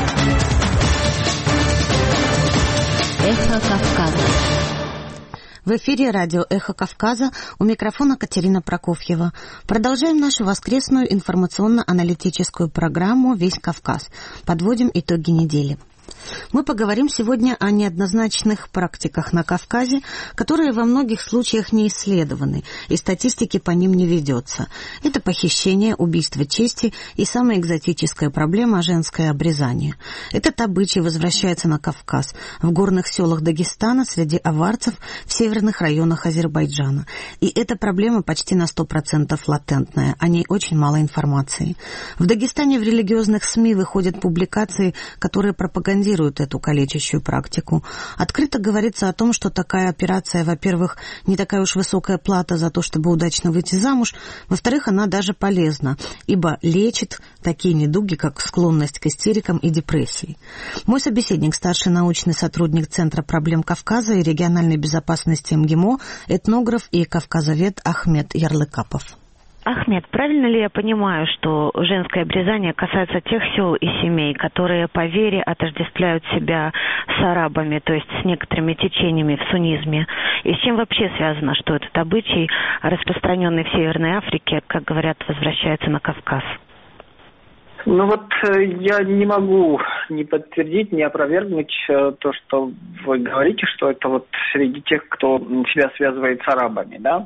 Эхо Кавказа. В эфире радио «Эхо Кавказа», у микрофона Катерина Прокофьева. Продолжаем нашу воскресную информационно-аналитическую программу «Весь Кавказ». Подводим итоги недели. Мы поговорим сегодня о неоднозначных практиках на Кавказе, которые во многих случаях не исследованы, и статистики по ним не ведется. Это похищение, убийство чести и самая экзотическая проблема – женское обрезание. Этот обычай возвращается на Кавказ, в горных селах Дагестана, среди аварцев, в северных районах Азербайджана. И эта проблема почти на сто процентов латентная, о ней очень мало информации. В Дагестане в религиозных СМИ выходят публикации, которые пропагандируют эту калечащую практику. Открыто говорится о том, что такая операция, во-первых, не такая уж высокая плата за то, чтобы удачно выйти замуж, во-вторых, она даже полезна, ибо лечит такие недуги, как склонность к истерикам и депрессии. Мой собеседник, старший научный сотрудник Центра проблем Кавказа и региональной безопасности МГИМО, этнограф и кавказовед Ахмед Ярлыкапов. Ахмед, правильно ли я понимаю, что женское обрезание касается тех сел и семей, которые по вере отождествляют себя с арабами, то есть с некоторыми течениями в суннизме? И с чем вообще связано, что этот обычай, распространенный в Северной Африке, как говорят, возвращается на Кавказ? Ну вот я не могу ни подтвердить, ни опровергнуть то, что вы говорите, что это вот среди тех, кто себя связывает с арабами, да?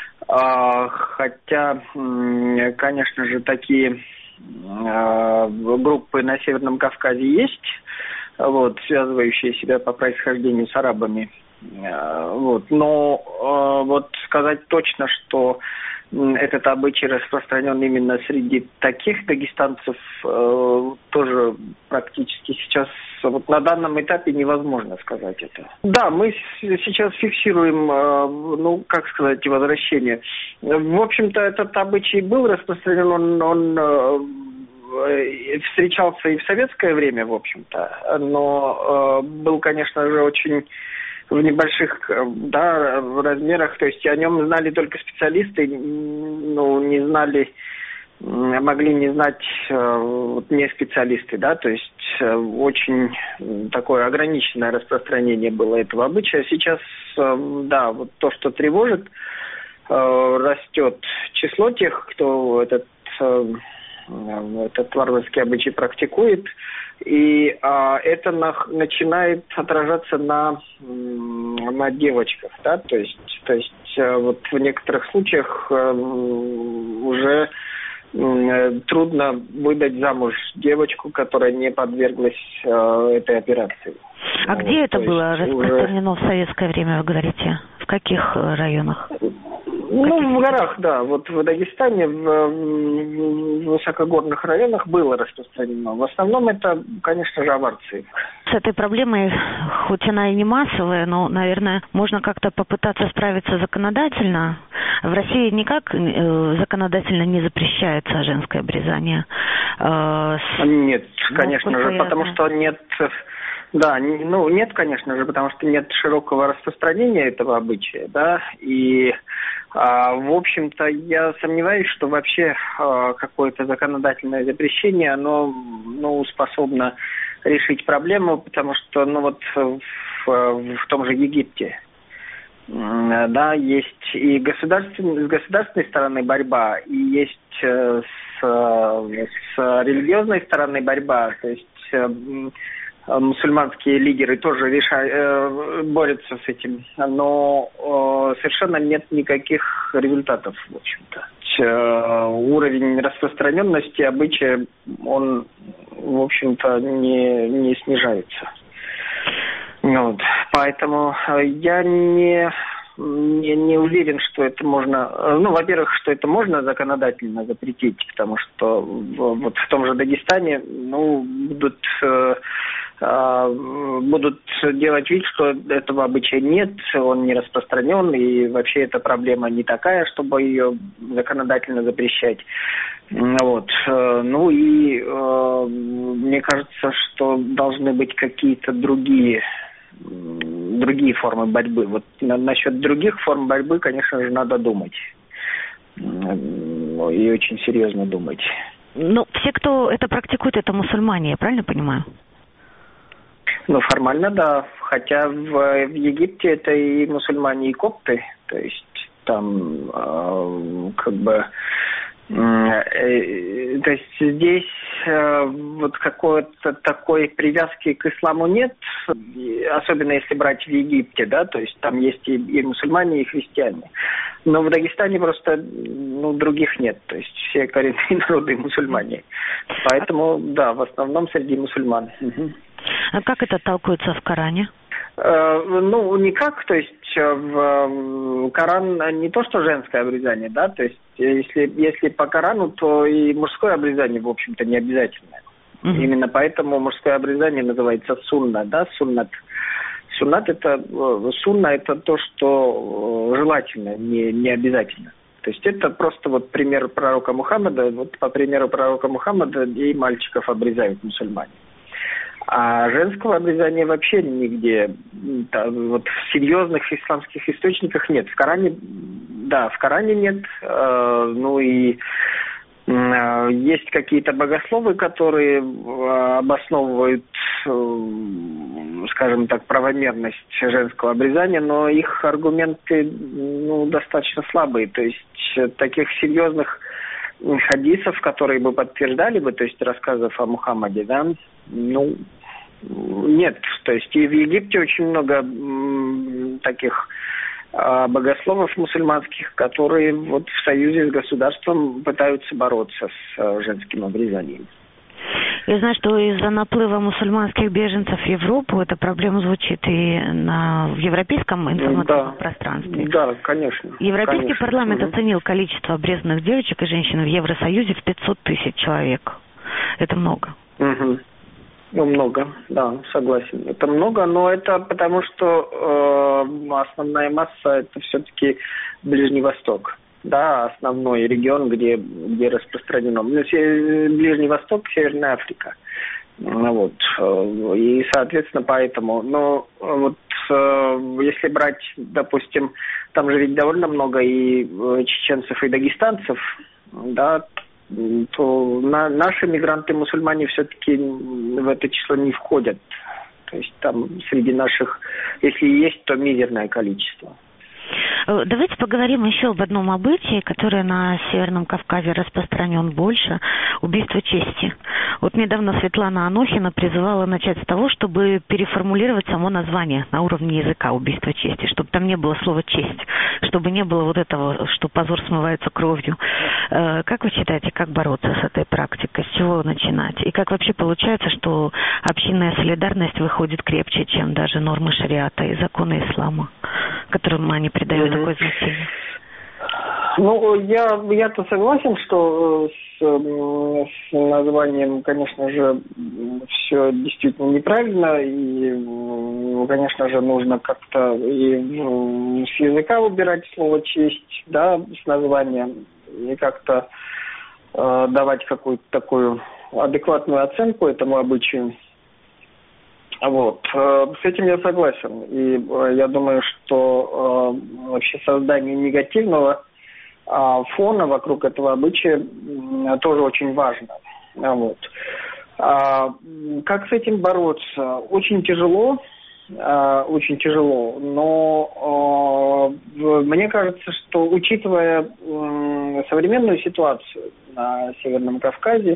Хотя, конечно же, такие группы на Северном Кавказе есть, вот, связывающие себя по происхождению с арабами. Вот. Но вот сказать точно, что этот обычай распространен именно среди таких дагестанцев, тоже практически сейчас, вот на данном этапе невозможно сказать это. Да, мы сейчас фиксируем, ну, как сказать, возвращение. В общем-то, этот обычай был распространен, он, он встречался и в советское время, в общем-то, но был, конечно же, очень в небольших, да, размерах, то есть о нем знали только специалисты, ну, не знали, могли не знать вот, не специалисты, да, то есть очень такое ограниченное распространение было этого обычая. Сейчас, да, вот то, что тревожит, растет число тех, кто этот, этот варварский обычай практикует, и а, это на, начинает отражаться на, на девочках, да, то есть, то есть вот в некоторых случаях уже трудно выдать замуж девочку, которая не подверглась этой операции. А вот, где это было есть, распространено уже... в советское время, вы говорите? В каких районах? Ну, в горах, да. Вот в Дагестане, в, в высокогорных районах было распространено. В основном это, конечно же, аварцы. С этой проблемой, хоть она и не массовая, но, наверное, можно как-то попытаться справиться законодательно. В России никак э, законодательно не запрещается женское обрезание. Э, с... Нет, конечно же, потому что нет... Да, ну нет, конечно же, потому что нет широкого распространения этого обычая, да, и, а, в общем-то, я сомневаюсь, что вообще а, какое-то законодательное запрещение, оно, ну, способно решить проблему, потому что, ну, вот в, в том же Египте, да, есть и государственной, с государственной стороны борьба, и есть с, с религиозной стороны борьба, то есть мусульманские лидеры тоже решают, э, борются с этим, но э, совершенно нет никаких результатов, в общем-то. Э, уровень распространенности обычая, он, в общем-то, не, не снижается. Вот. Поэтому я не, не, не уверен, что это можно... Ну, во-первых, что это можно законодательно запретить, потому что вот в том же Дагестане, ну, будут... Э, будут делать вид, что этого обычая нет, он не распространен, и вообще эта проблема не такая, чтобы ее законодательно запрещать. Вот. Ну и мне кажется, что должны быть какие-то другие, другие формы борьбы. Вот насчет других форм борьбы, конечно же, надо думать. И очень серьезно думать. Ну, все, кто это практикует, это мусульмане, я правильно понимаю? Ну, формально, да. Хотя в, в Египте это и мусульмане, и копты. То есть там э, как бы То есть здесь вот какой-то такой привязки к исламу нет, особенно если брать в Египте, да, то есть там есть и, и мусульмане, и христиане. Но в Дагестане просто ну, других нет, то есть все коренные народы мусульмане. Поэтому, да, в основном среди мусульман. Угу. А как это толкуется в Коране? Ну, никак, то есть в Коран не то, что женское обрезание, да, то есть если, если по Корану, то и мужское обрезание, в общем-то, не обязательное. Mm-hmm. Именно поэтому мужское обрезание называется сунна, да, суннат. Суннат это, сунна это то, что желательно, не, не обязательно. То есть это просто вот пример пророка Мухаммада, вот по примеру пророка Мухаммада и мальчиков обрезают мусульмане. А женского обрезания вообще нигде, да, вот в серьезных исламских источниках нет. В Коране, да, в Коране нет. Э, ну и э, есть какие-то богословы, которые э, обосновывают, э, скажем так, правомерность женского обрезания, но их аргументы ну, достаточно слабые. То есть таких серьезных хадисов, которые бы подтверждали бы, то есть рассказов о Мухаммаде, да, ну, нет. То есть и в Египте очень много м, таких а, богословов мусульманских, которые вот в союзе с государством пытаются бороться с а, женским обрезанием. Я знаю, что из-за наплыва мусульманских беженцев в Европу эта проблема звучит и на, в европейском информационном да. пространстве. Да, конечно. Европейский конечно. парламент угу. оценил количество обрезанных девочек и женщин в Евросоюзе в пятьсот тысяч человек. Это много. Угу. Ну, много, да, согласен. Это много, но это потому, что э, основная масса это все-таки Ближний Восток. Да, основной регион, где, где распространено. Ближний Восток, Северная Африка. Вот. И, соответственно, поэтому. Но вот если брать, допустим, там же ведь довольно много и чеченцев, и дагестанцев, да, то на, наши мигранты-мусульмане все-таки в это число не входят. То есть там среди наших, если есть, то мизерное количество. Давайте поговорим еще об одном обычае, которое на Северном Кавказе распространен больше – убийство чести. Вот недавно Светлана Анохина призывала начать с того, чтобы переформулировать само название на уровне языка убийство чести, чтобы там не было слова «честь», чтобы не было вот этого, что позор смывается кровью. Как вы считаете, как бороться с этой практикой, с чего начинать? И как вообще получается, что общинная солидарность выходит крепче, чем даже нормы шариата и законы ислама, которым они придают такое значение? Ну, я, я-то согласен, что с, с названием, конечно же, все действительно неправильно, и, конечно же, нужно как-то и с языка убирать слово «честь», да, с названием, и как-то э, давать какую-то такую адекватную оценку этому обычаю. Вот. С этим я согласен. И я думаю, что э, вообще создание негативного э, фона вокруг этого обычая э, тоже очень важно. Вот. А, как с этим бороться? Очень тяжело. Э, очень тяжело. Но э, мне кажется, что учитывая э, современную ситуацию на Северном Кавказе,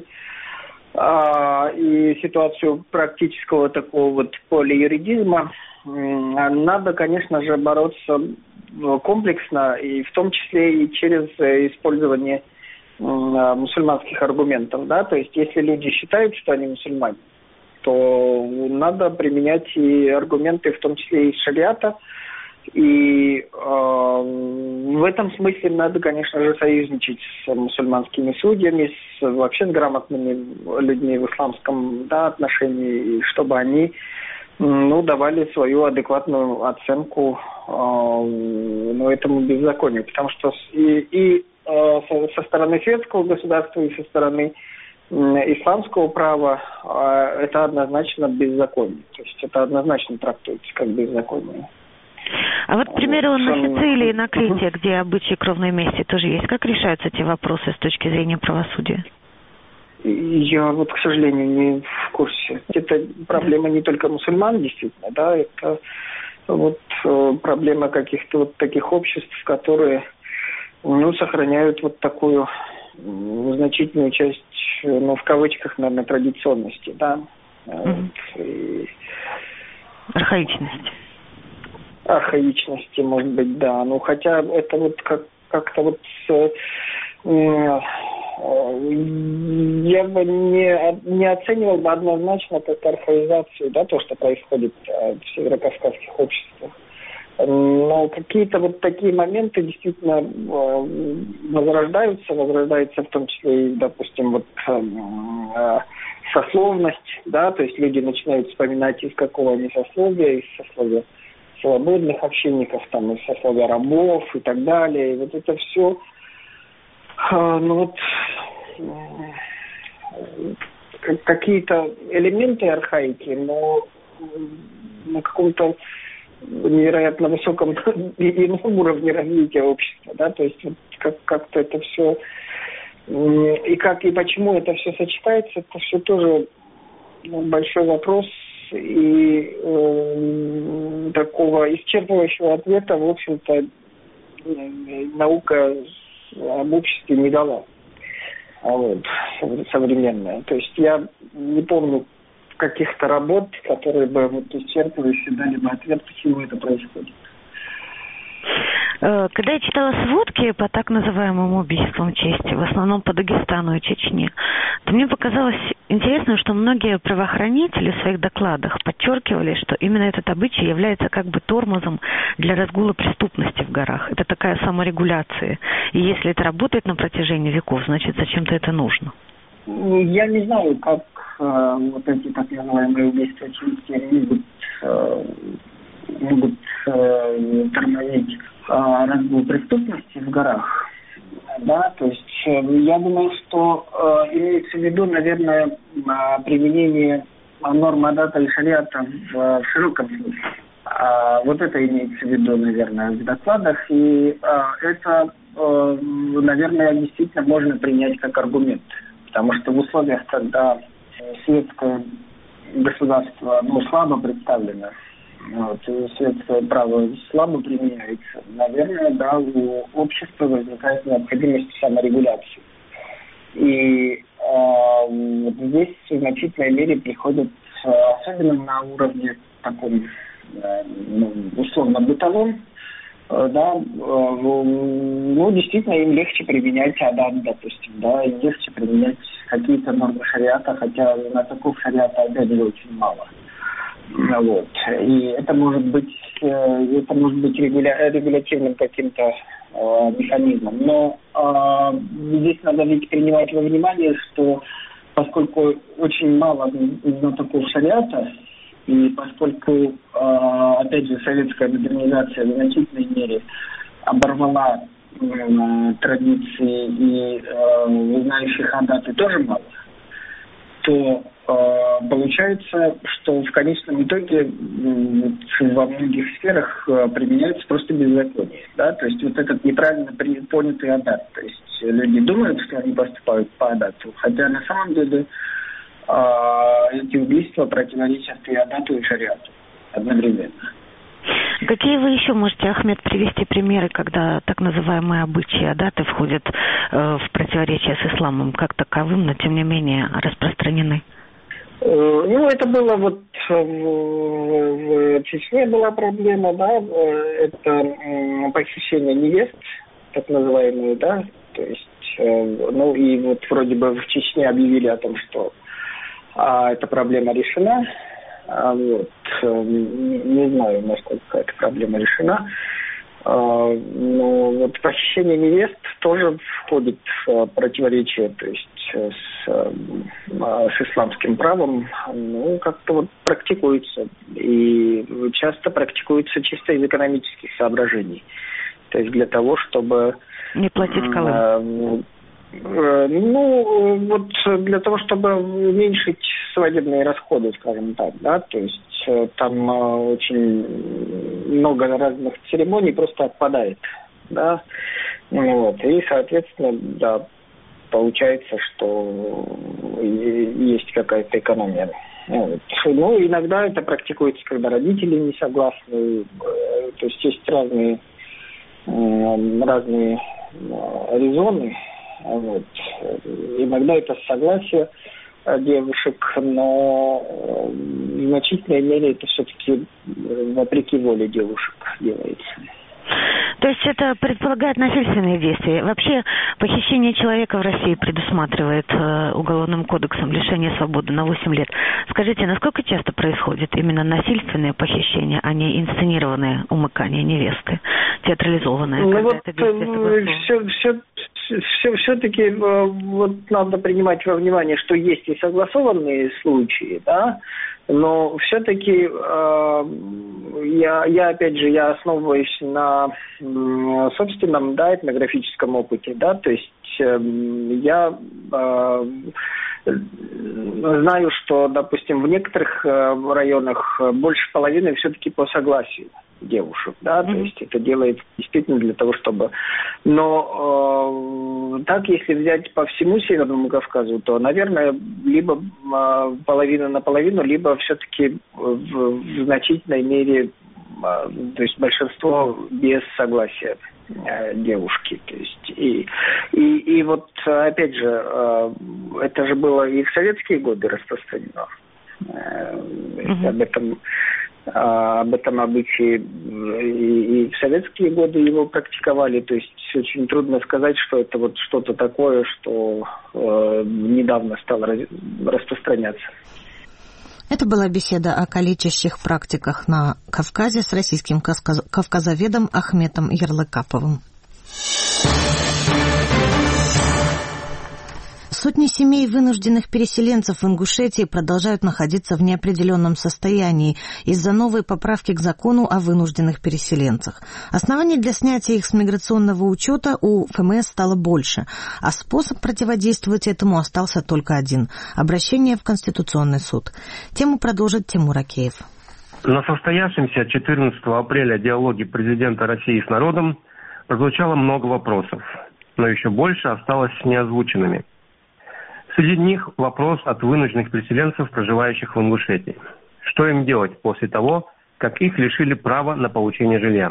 и ситуацию практического такого вот полиюридизма, надо, конечно же, бороться комплексно, и в том числе и через использование мусульманских аргументов. Да? То есть, если люди считают, что они мусульмане, то надо применять и аргументы, в том числе и из шариата. И э, в этом смысле надо, конечно же, союзничать с мусульманскими судьями, с, вообще с грамотными людьми в исламском да, отношении, чтобы они ну, давали свою адекватную оценку э, ну, этому беззаконию. Потому что и, и э, со, со стороны светского государства, и со стороны э, исламского права э, это однозначно беззаконие. То есть это однозначно трактуется как беззаконие. А вот, к примеру, на Сицилии, на Крите, где обычаи кровной мести тоже есть, как решаются эти вопросы с точки зрения правосудия? Я вот, к сожалению, не в курсе. Это проблема не только мусульман, действительно, да, это вот проблема каких-то вот таких обществ, которые, ну, сохраняют вот такую значительную часть, ну, в кавычках, наверное, традиционности, да. Mm-hmm. Вот, и... Архаичности. Архаичности, может быть, да. Ну, хотя это вот как, как-то вот... Э, э, я бы не, не оценивал бы однозначно как архаизацию, да, то, что происходит в северокавказских обществах. Но какие-то вот такие моменты действительно возрождаются, возрождаются в том числе и, допустим, вот сословность, да, то есть люди начинают вспоминать, из какого они сословия, из сословия свободных общинников, там, из сословия рабов и так далее. И вот это все, ну вот, какие-то элементы архаики, но на каком-то невероятно высоком ином уровне развития общества, да, то есть вот как- как-то это все, и как и почему это все сочетается, это все тоже, ну, большой вопрос, и э, такого исчерпывающего ответа, в общем-то, наука об обществе не дала, а вот, современная. То есть я не помню каких-то работ, которые бы вот исчерпывающе дали бы ответ, почему это происходит. Когда я читала сводки по так называемым убийствам чести, в основном по Дагестану и Чечне, то мне показалось интересно, что многие правоохранители в своих докладах подчеркивали, что именно этот обычай является как бы тормозом для разгула преступности в горах. Это такая саморегуляция. И если это работает на протяжении веков, значит, зачем-то это нужно. Я не знаю, как э, вот эти так называемые убийства чести могут, э, могут э, тормозить э, разгул преступности в горах. Да, то есть э, я думаю, что э, имеется в виду, наверное, э, применение норм адата и шариата в, в широком смысле. А вот это имеется в виду, наверное, в докладах, и э, это, э, наверное, действительно можно принять как аргумент. Потому что в условиях, когда светское государство, ну, слабо представлено, вот, и светское право слабо применяется, наверное, да, у общества возникает необходимость саморегуляции. И э, вот здесь в значительной мере приходит, особенно на уровне таком, э, ну, условно-бытовом, да, ну, действительно, им легче применять адат, допустим, да, им легче применять какие-то нормы шариата, хотя знатоков шариата опять же очень мало. Вот. И это может быть, это может быть регуля- регулятивным каким-то э, механизмом. Но э, здесь надо ведь принимать во внимание, что поскольку очень мало знатоков шариата, и поскольку, опять же, советская модернизация в значительной мере оборвала традиции и знающих адаты тоже мало, то получается, что в конечном итоге во многих сферах применяется просто беззаконие. Да? То есть вот этот неправильно понятый адат. То есть люди думают, что они поступают по адату, хотя на самом деле эти убийства противоречат и адату, и шариату одновременно. Какие вы еще можете, Ахмед, привести примеры, когда так называемые обычаи адаты входят э, в противоречие с исламом как таковым, но тем не менее распространены? Ну, это было вот в, в Чечне была проблема, да, это похищение невест, так называемые, да, то есть, ну и вот вроде бы в Чечне объявили о том, что а, эта проблема решена. А, вот, не, не знаю, насколько эта проблема решена. А, но вот похищение невест тоже входит в противоречие, то есть с, с исламским правом, ну, как-то вот практикуется. И часто практикуется чисто из экономических соображений. То есть для того, чтобы... Не платить колым. Ну, вот для того, чтобы уменьшить свадебные расходы, скажем так, да, то есть там очень много разных церемоний просто отпадает, да, вот, и, соответственно, да, получается, что есть какая-то экономия. Вот. Ну, иногда это практикуется, когда родители не согласны, то есть есть разные, разные резоны. Вот. Иногда это согласие девушек, но в значительной мере это все-таки вопреки воле девушек делается. То есть это предполагает насильственные действия. Вообще похищение человека в России предусматривает э, уголовным кодексом лишение свободы на восемь лет. Скажите, насколько часто происходит именно насильственные похищения, а не инсценированные умыкания невесты, театрализованные? Ну вот все, все, все, все-таки вот надо принимать во внимание, что есть и согласованные случаи, да, но все-таки э, я, я, опять же, я основываюсь на э, собственном, да, этнографическом опыте, да, то есть э, я э, знаю, что, допустим, в некоторых э, районах больше половины все-таки по согласию девушек, да, mm-hmm. то есть это делается действительно для того, чтобы... Но э, так, если взять по всему Северному Кавказу, то, наверное, либо э, половина на половину, либо все-таки в, в значительной мере, э, то есть большинство без согласия э, девушки. То есть и, и, и вот, опять же, э, это же было и в советские годы распространено. Э, mm-hmm. Об этом... об этом обычае и, и в советские годы его практиковали, то есть очень трудно сказать, что это вот что-то такое, что э, недавно стало раз, распространяться. Это была беседа о калечащих практиках на Кавказе с российским кавказоведом Ахметом Ярлыкаповым. Сотни семей вынужденных переселенцев в Ингушетии продолжают находиться в неопределенном состоянии из-за новой поправки к закону о вынужденных переселенцах. Оснований для снятия их с миграционного учета у эф эм эс стало больше, а способ противодействовать этому остался только один – обращение в Конституционный суд. Тему продолжит Тимур Акеев. На состоявшемся четырнадцатого апреля диалоге президента России с народом прозвучало много вопросов, но еще больше осталось неозвученными. Среди них вопрос от вынужденных переселенцев, проживающих в Ингушетии. Что им делать после того, как их лишили права на получение жилья?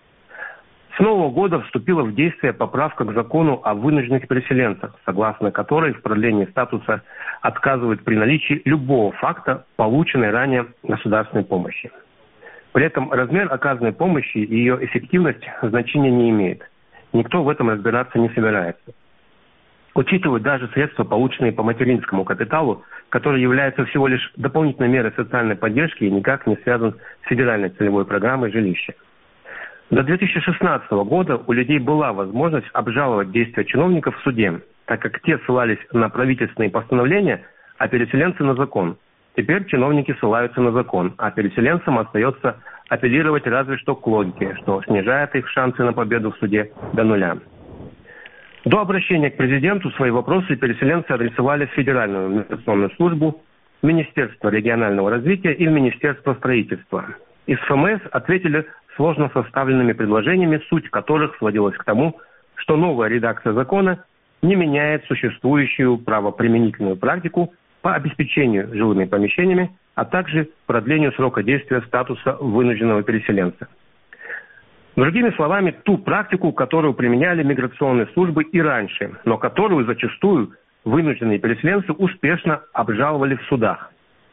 С нового года вступила в действие поправка к закону о вынужденных переселенцах, согласно которой в продлении статуса отказывают при наличии любого факта полученной ранее государственной помощи. При этом размер оказанной помощи и ее эффективность значения не имеет. Никто в этом разбираться не собирается. Учитывают даже средства, полученные по материнскому капиталу, который является всего лишь дополнительной мерой социальной поддержки и никак не связан с федеральной целевой программой жилища. До две тысячи шестнадцатого года у людей была возможность обжаловать действия чиновников в суде, так как те ссылались на правительственные постановления, а переселенцы на закон. Теперь чиновники ссылаются на закон, а переселенцам остается апеллировать разве что к логике, что снижает их шансы на победу в суде до нуля. До обращения к президенту свои вопросы переселенцы адресовали в Федеральную миграционную службу, Министерство регионального развития и в Министерство строительства. Из эф эм эс ответили сложно составленными предложениями, суть которых сводилась к тому, что новая редакция закона не меняет существующую правоприменительную практику по обеспечению жилыми помещениями, а также продлению срока действия статуса вынужденного переселенца. Другими словами, ту практику, которую применяли миграционные службы и раньше, но которую зачастую вынужденные переселенцы успешно обжаловали в судах.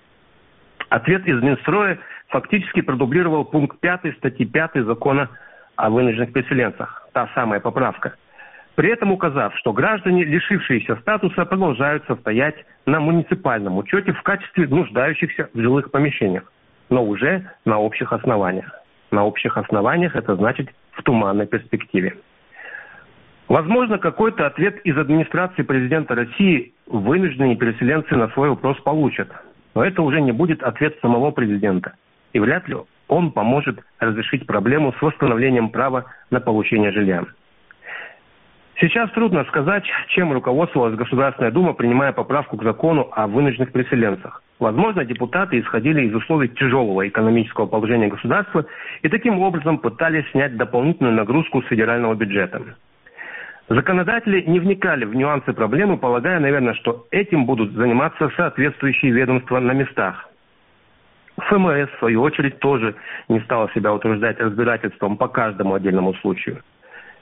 Ответ из Минстроя фактически продублировал пункт пятый статьи пятой закона о вынужденных переселенцах, та самая поправка. При этом указав, что граждане, лишившиеся статуса, продолжают состоять на муниципальном учете в качестве нуждающихся в жилых помещениях, но уже на общих основаниях. На общих основаниях это значит в туманной перспективе. Возможно, какой-то ответ из администрации президента России вынужденные переселенцы на свой вопрос получат. Но это уже не будет ответ самого президента. И вряд ли он поможет разрешить проблему с восстановлением права на получение жилья. Сейчас трудно сказать, чем руководствовалась Государственная Дума, принимая поправку к закону о вынужденных переселенцах. Возможно, депутаты исходили из условий тяжелого экономического положения государства и таким образом пытались снять дополнительную нагрузку с федерального бюджета. Законодатели не вникали в нюансы проблемы, полагая, наверное, что этим будут заниматься соответствующие ведомства на местах. эф эм эс, в свою очередь, тоже не стала себя утруждать разбирательством по каждому отдельному случаю.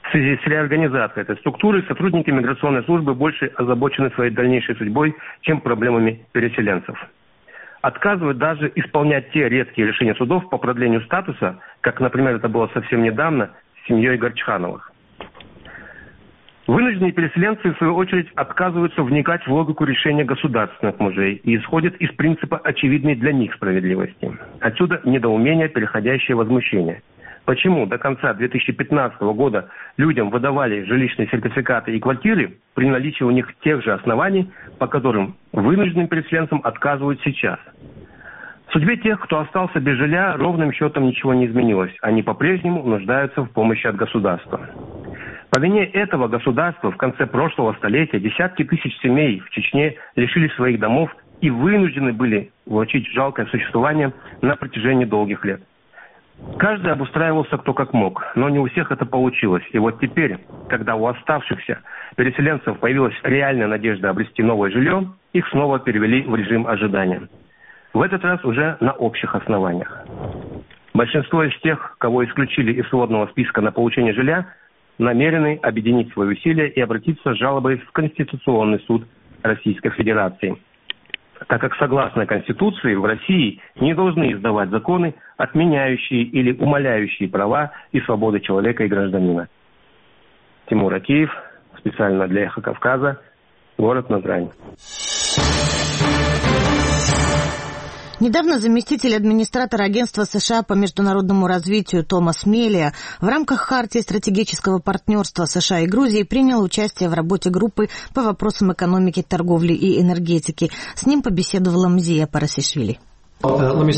В связи с реорганизацией этой структуры сотрудники миграционной службы больше озабочены своей дальнейшей судьбой, чем проблемами переселенцев. Отказывают даже исполнять те редкие решения судов по продлению статуса, как, например, это было совсем недавно с семьей Горчхановых. Вынужденные переселенцы, в свою очередь, отказываются вникать в логику решения государственных мужей и исходят из принципа очевидной для них справедливости. Отсюда недоумение, переходящее в возмущение. Почему до конца две тысячи пятнадцатого года людям выдавали жилищные сертификаты и квартиры при наличии у них тех же оснований, по которым вынужденным переселенцам отказывают сейчас? В судьбе тех, кто остался без жилья, ровным счетом ничего не изменилось. Они по-прежнему нуждаются в помощи от государства. По вине этого государства в конце прошлого столетия десятки тысяч семей в Чечне лишились своих домов и вынуждены были влачить жалкое существование на протяжении долгих лет. Каждый обустраивался кто как мог, но не у всех это получилось. И вот теперь, когда у оставшихся переселенцев появилась реальная надежда обрести новое жилье, их снова перевели в режим ожидания. В этот раз уже на общих основаниях. Большинство из тех, кого исключили из сводного списка на получение жилья, намерены объединить свои усилия и обратиться с жалобой в Конституционный суд Российской Федерации, так как согласно Конституции в России не должны издавать законы, отменяющие или умаляющие права и свободы человека и гражданина. Тимур Акиев, специально для «Эхо Кавказа», город Назрань. Недавно заместитель администратора Агентства США по международному развитию Томас Мелия в рамках Хартии стратегического партнерства США и Грузии принял участие в работе группы по вопросам экономики, торговли и энергетики. С ним побеседовала Мзия Парасишвили. В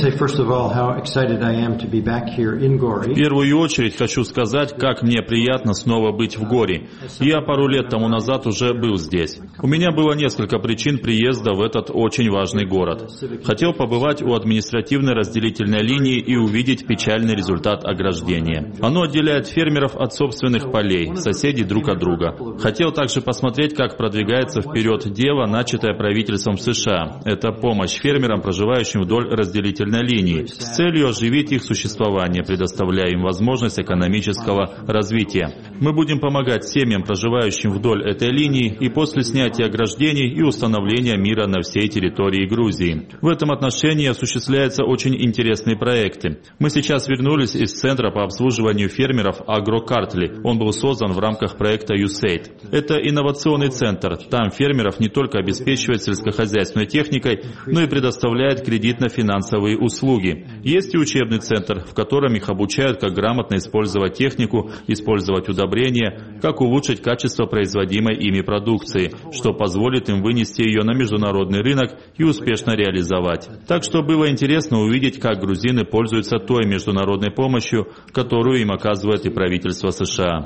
первую очередь хочу сказать, как мне приятно снова быть в Гори. Я пару лет тому назад уже был здесь. У меня было несколько причин приезда в этот очень важный город. Хотел побывать у административной разделительной линии и увидеть печальный результат ограждения. Оно отделяет фермеров от собственных полей, соседей друг от друга. Хотел также посмотреть, как продвигается вперед дело, начатое правительством США. Это помощь фермерам, проживающим вдоль разделительной линии, с целью оживить их существование, предоставляя им возможность экономического развития. Мы будем помогать семьям, проживающим вдоль этой линии, и после снятия ограждений и установления мира на всей территории Грузии. В этом отношении осуществляются очень интересные проекты. Мы сейчас вернулись из Центра по обслуживанию фермеров Агрокартли. Он был создан в рамках проекта ю сейд. Это инновационный центр. Там фермеров не только обеспечивает сельскохозяйственной техникой, но и предоставляет кредитно-финансовые финансовые услуги. Есть и учебный центр, в котором их обучают, как грамотно использовать технику, использовать удобрения, как улучшить качество производимой ими продукции, что позволит им вынести ее на международный рынок и успешно реализовать. Так что было интересно увидеть, как грузины пользуются той международной помощью, которую им оказывает и правительство США.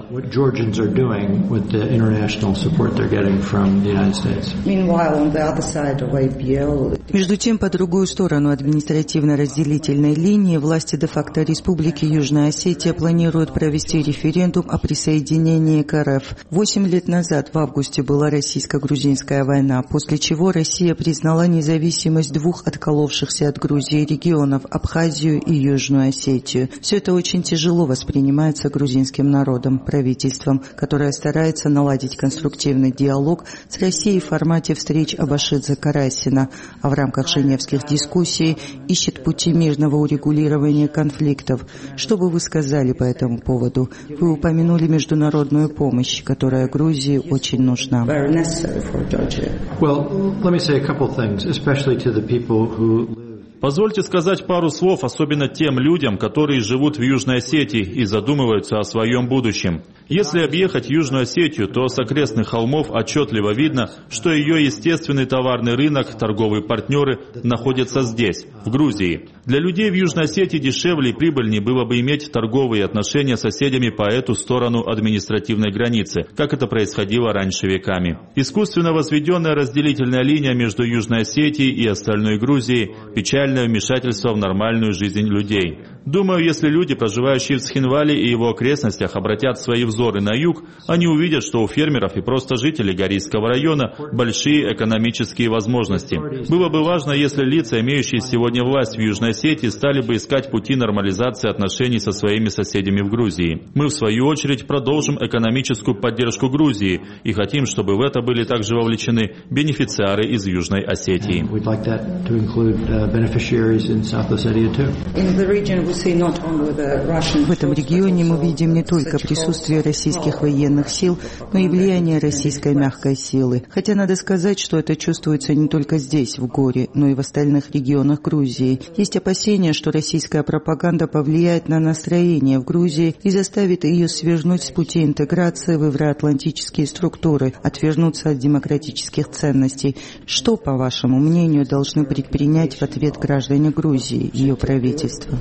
Между тем, по другую сторону административно-разделительной линии власти де-факто Республики Южная Осетия планируют провести референдум о присоединении к эр эф. Восемь лет назад, в августе, была российско-грузинская война, после чего Россия признала независимость двух отколовшихся от Грузии регионов – Абхазию и Южную Осетию. Все это очень тяжело воспринимается грузинским народом, правительством, которое старается наладить конструктивный диалог с Россией в формате встреч Абашидзе-Карасина, а в рамках женевских дискуссий ищет пути мирного урегулирования конфликтов. Что бы вы сказали по этому поводу? Вы упомянули международную помощь, которая Грузии очень нужна. Позвольте сказать пару слов, особенно тем людям, которые живут в Южной Осетии и задумываются о своем будущем. Если объехать Южную Осетию, то с окрестных холмов отчетливо видно, что ее естественный товарный рынок, торговые партнеры находятся здесь, в Грузии. Для людей в Южной Осетии дешевле и прибыльнее было бы иметь торговые отношения с соседями по эту сторону административной границы, как это происходило раньше веками. Искусственно возведенная разделительная линия между Южной Осетией и остальной Грузией – печальное вмешательство в нормальную жизнь людей. Думаю, если люди, проживающие в Цхинвале и его окрестностях, обратят свои взоры на юг, они увидят, что у фермеров и просто жителей Горийского района большие экономические возможности. Было бы важно, если лица, имеющие сегодня власть в Южной Осетии, стали бы искать пути нормализации отношений со своими соседями в Грузии. Мы, в свою очередь, продолжим экономическую поддержку Грузии и хотим, чтобы в это были также вовлечены бенефициары из Южной Осетии. В этом регионе мы видим не только присутствие российских военных сил, но и влияние российской мягкой силы. Хотя надо сказать, что это чувствуется не только здесь, в Горе, но и в остальных регионах Грузии. Есть опасения, что российская пропаганда повлияет на настроение в Грузии и заставит ее свернуть с пути интеграции в евроатлантические структуры, отвернуться от демократических ценностей. Что, по вашему мнению, должны предпринять в ответ граждане Грузии, ее правительство?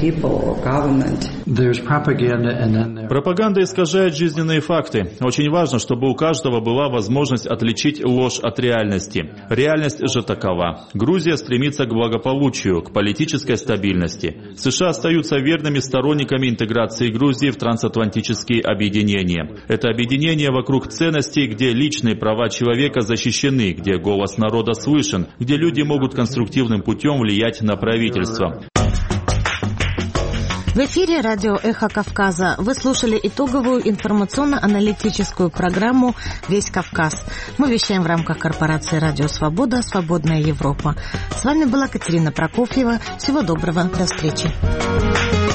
Пропаганда искажает жизненные факты. Очень важно, чтобы у каждого была возможность отличить ложь от реальности. Реальность же такова. Грузия стремится к благополучию, к политической стабильности. США остаются верными сторонниками интеграции Грузии в трансатлантические объединения. Это объединение вокруг ценностей, где личные права человека защищены, где голос народа слышен, где люди могут конструктивным путем влиять на правительство. В эфире радио «Эхо Кавказа». Вы слушали итоговую информационно-аналитическую программу «Весь Кавказ». Мы вещаем в рамках корпорации «Радио Свобода. Свободная Европа». С вами была Катерина Прокофьева. Всего доброго. До встречи.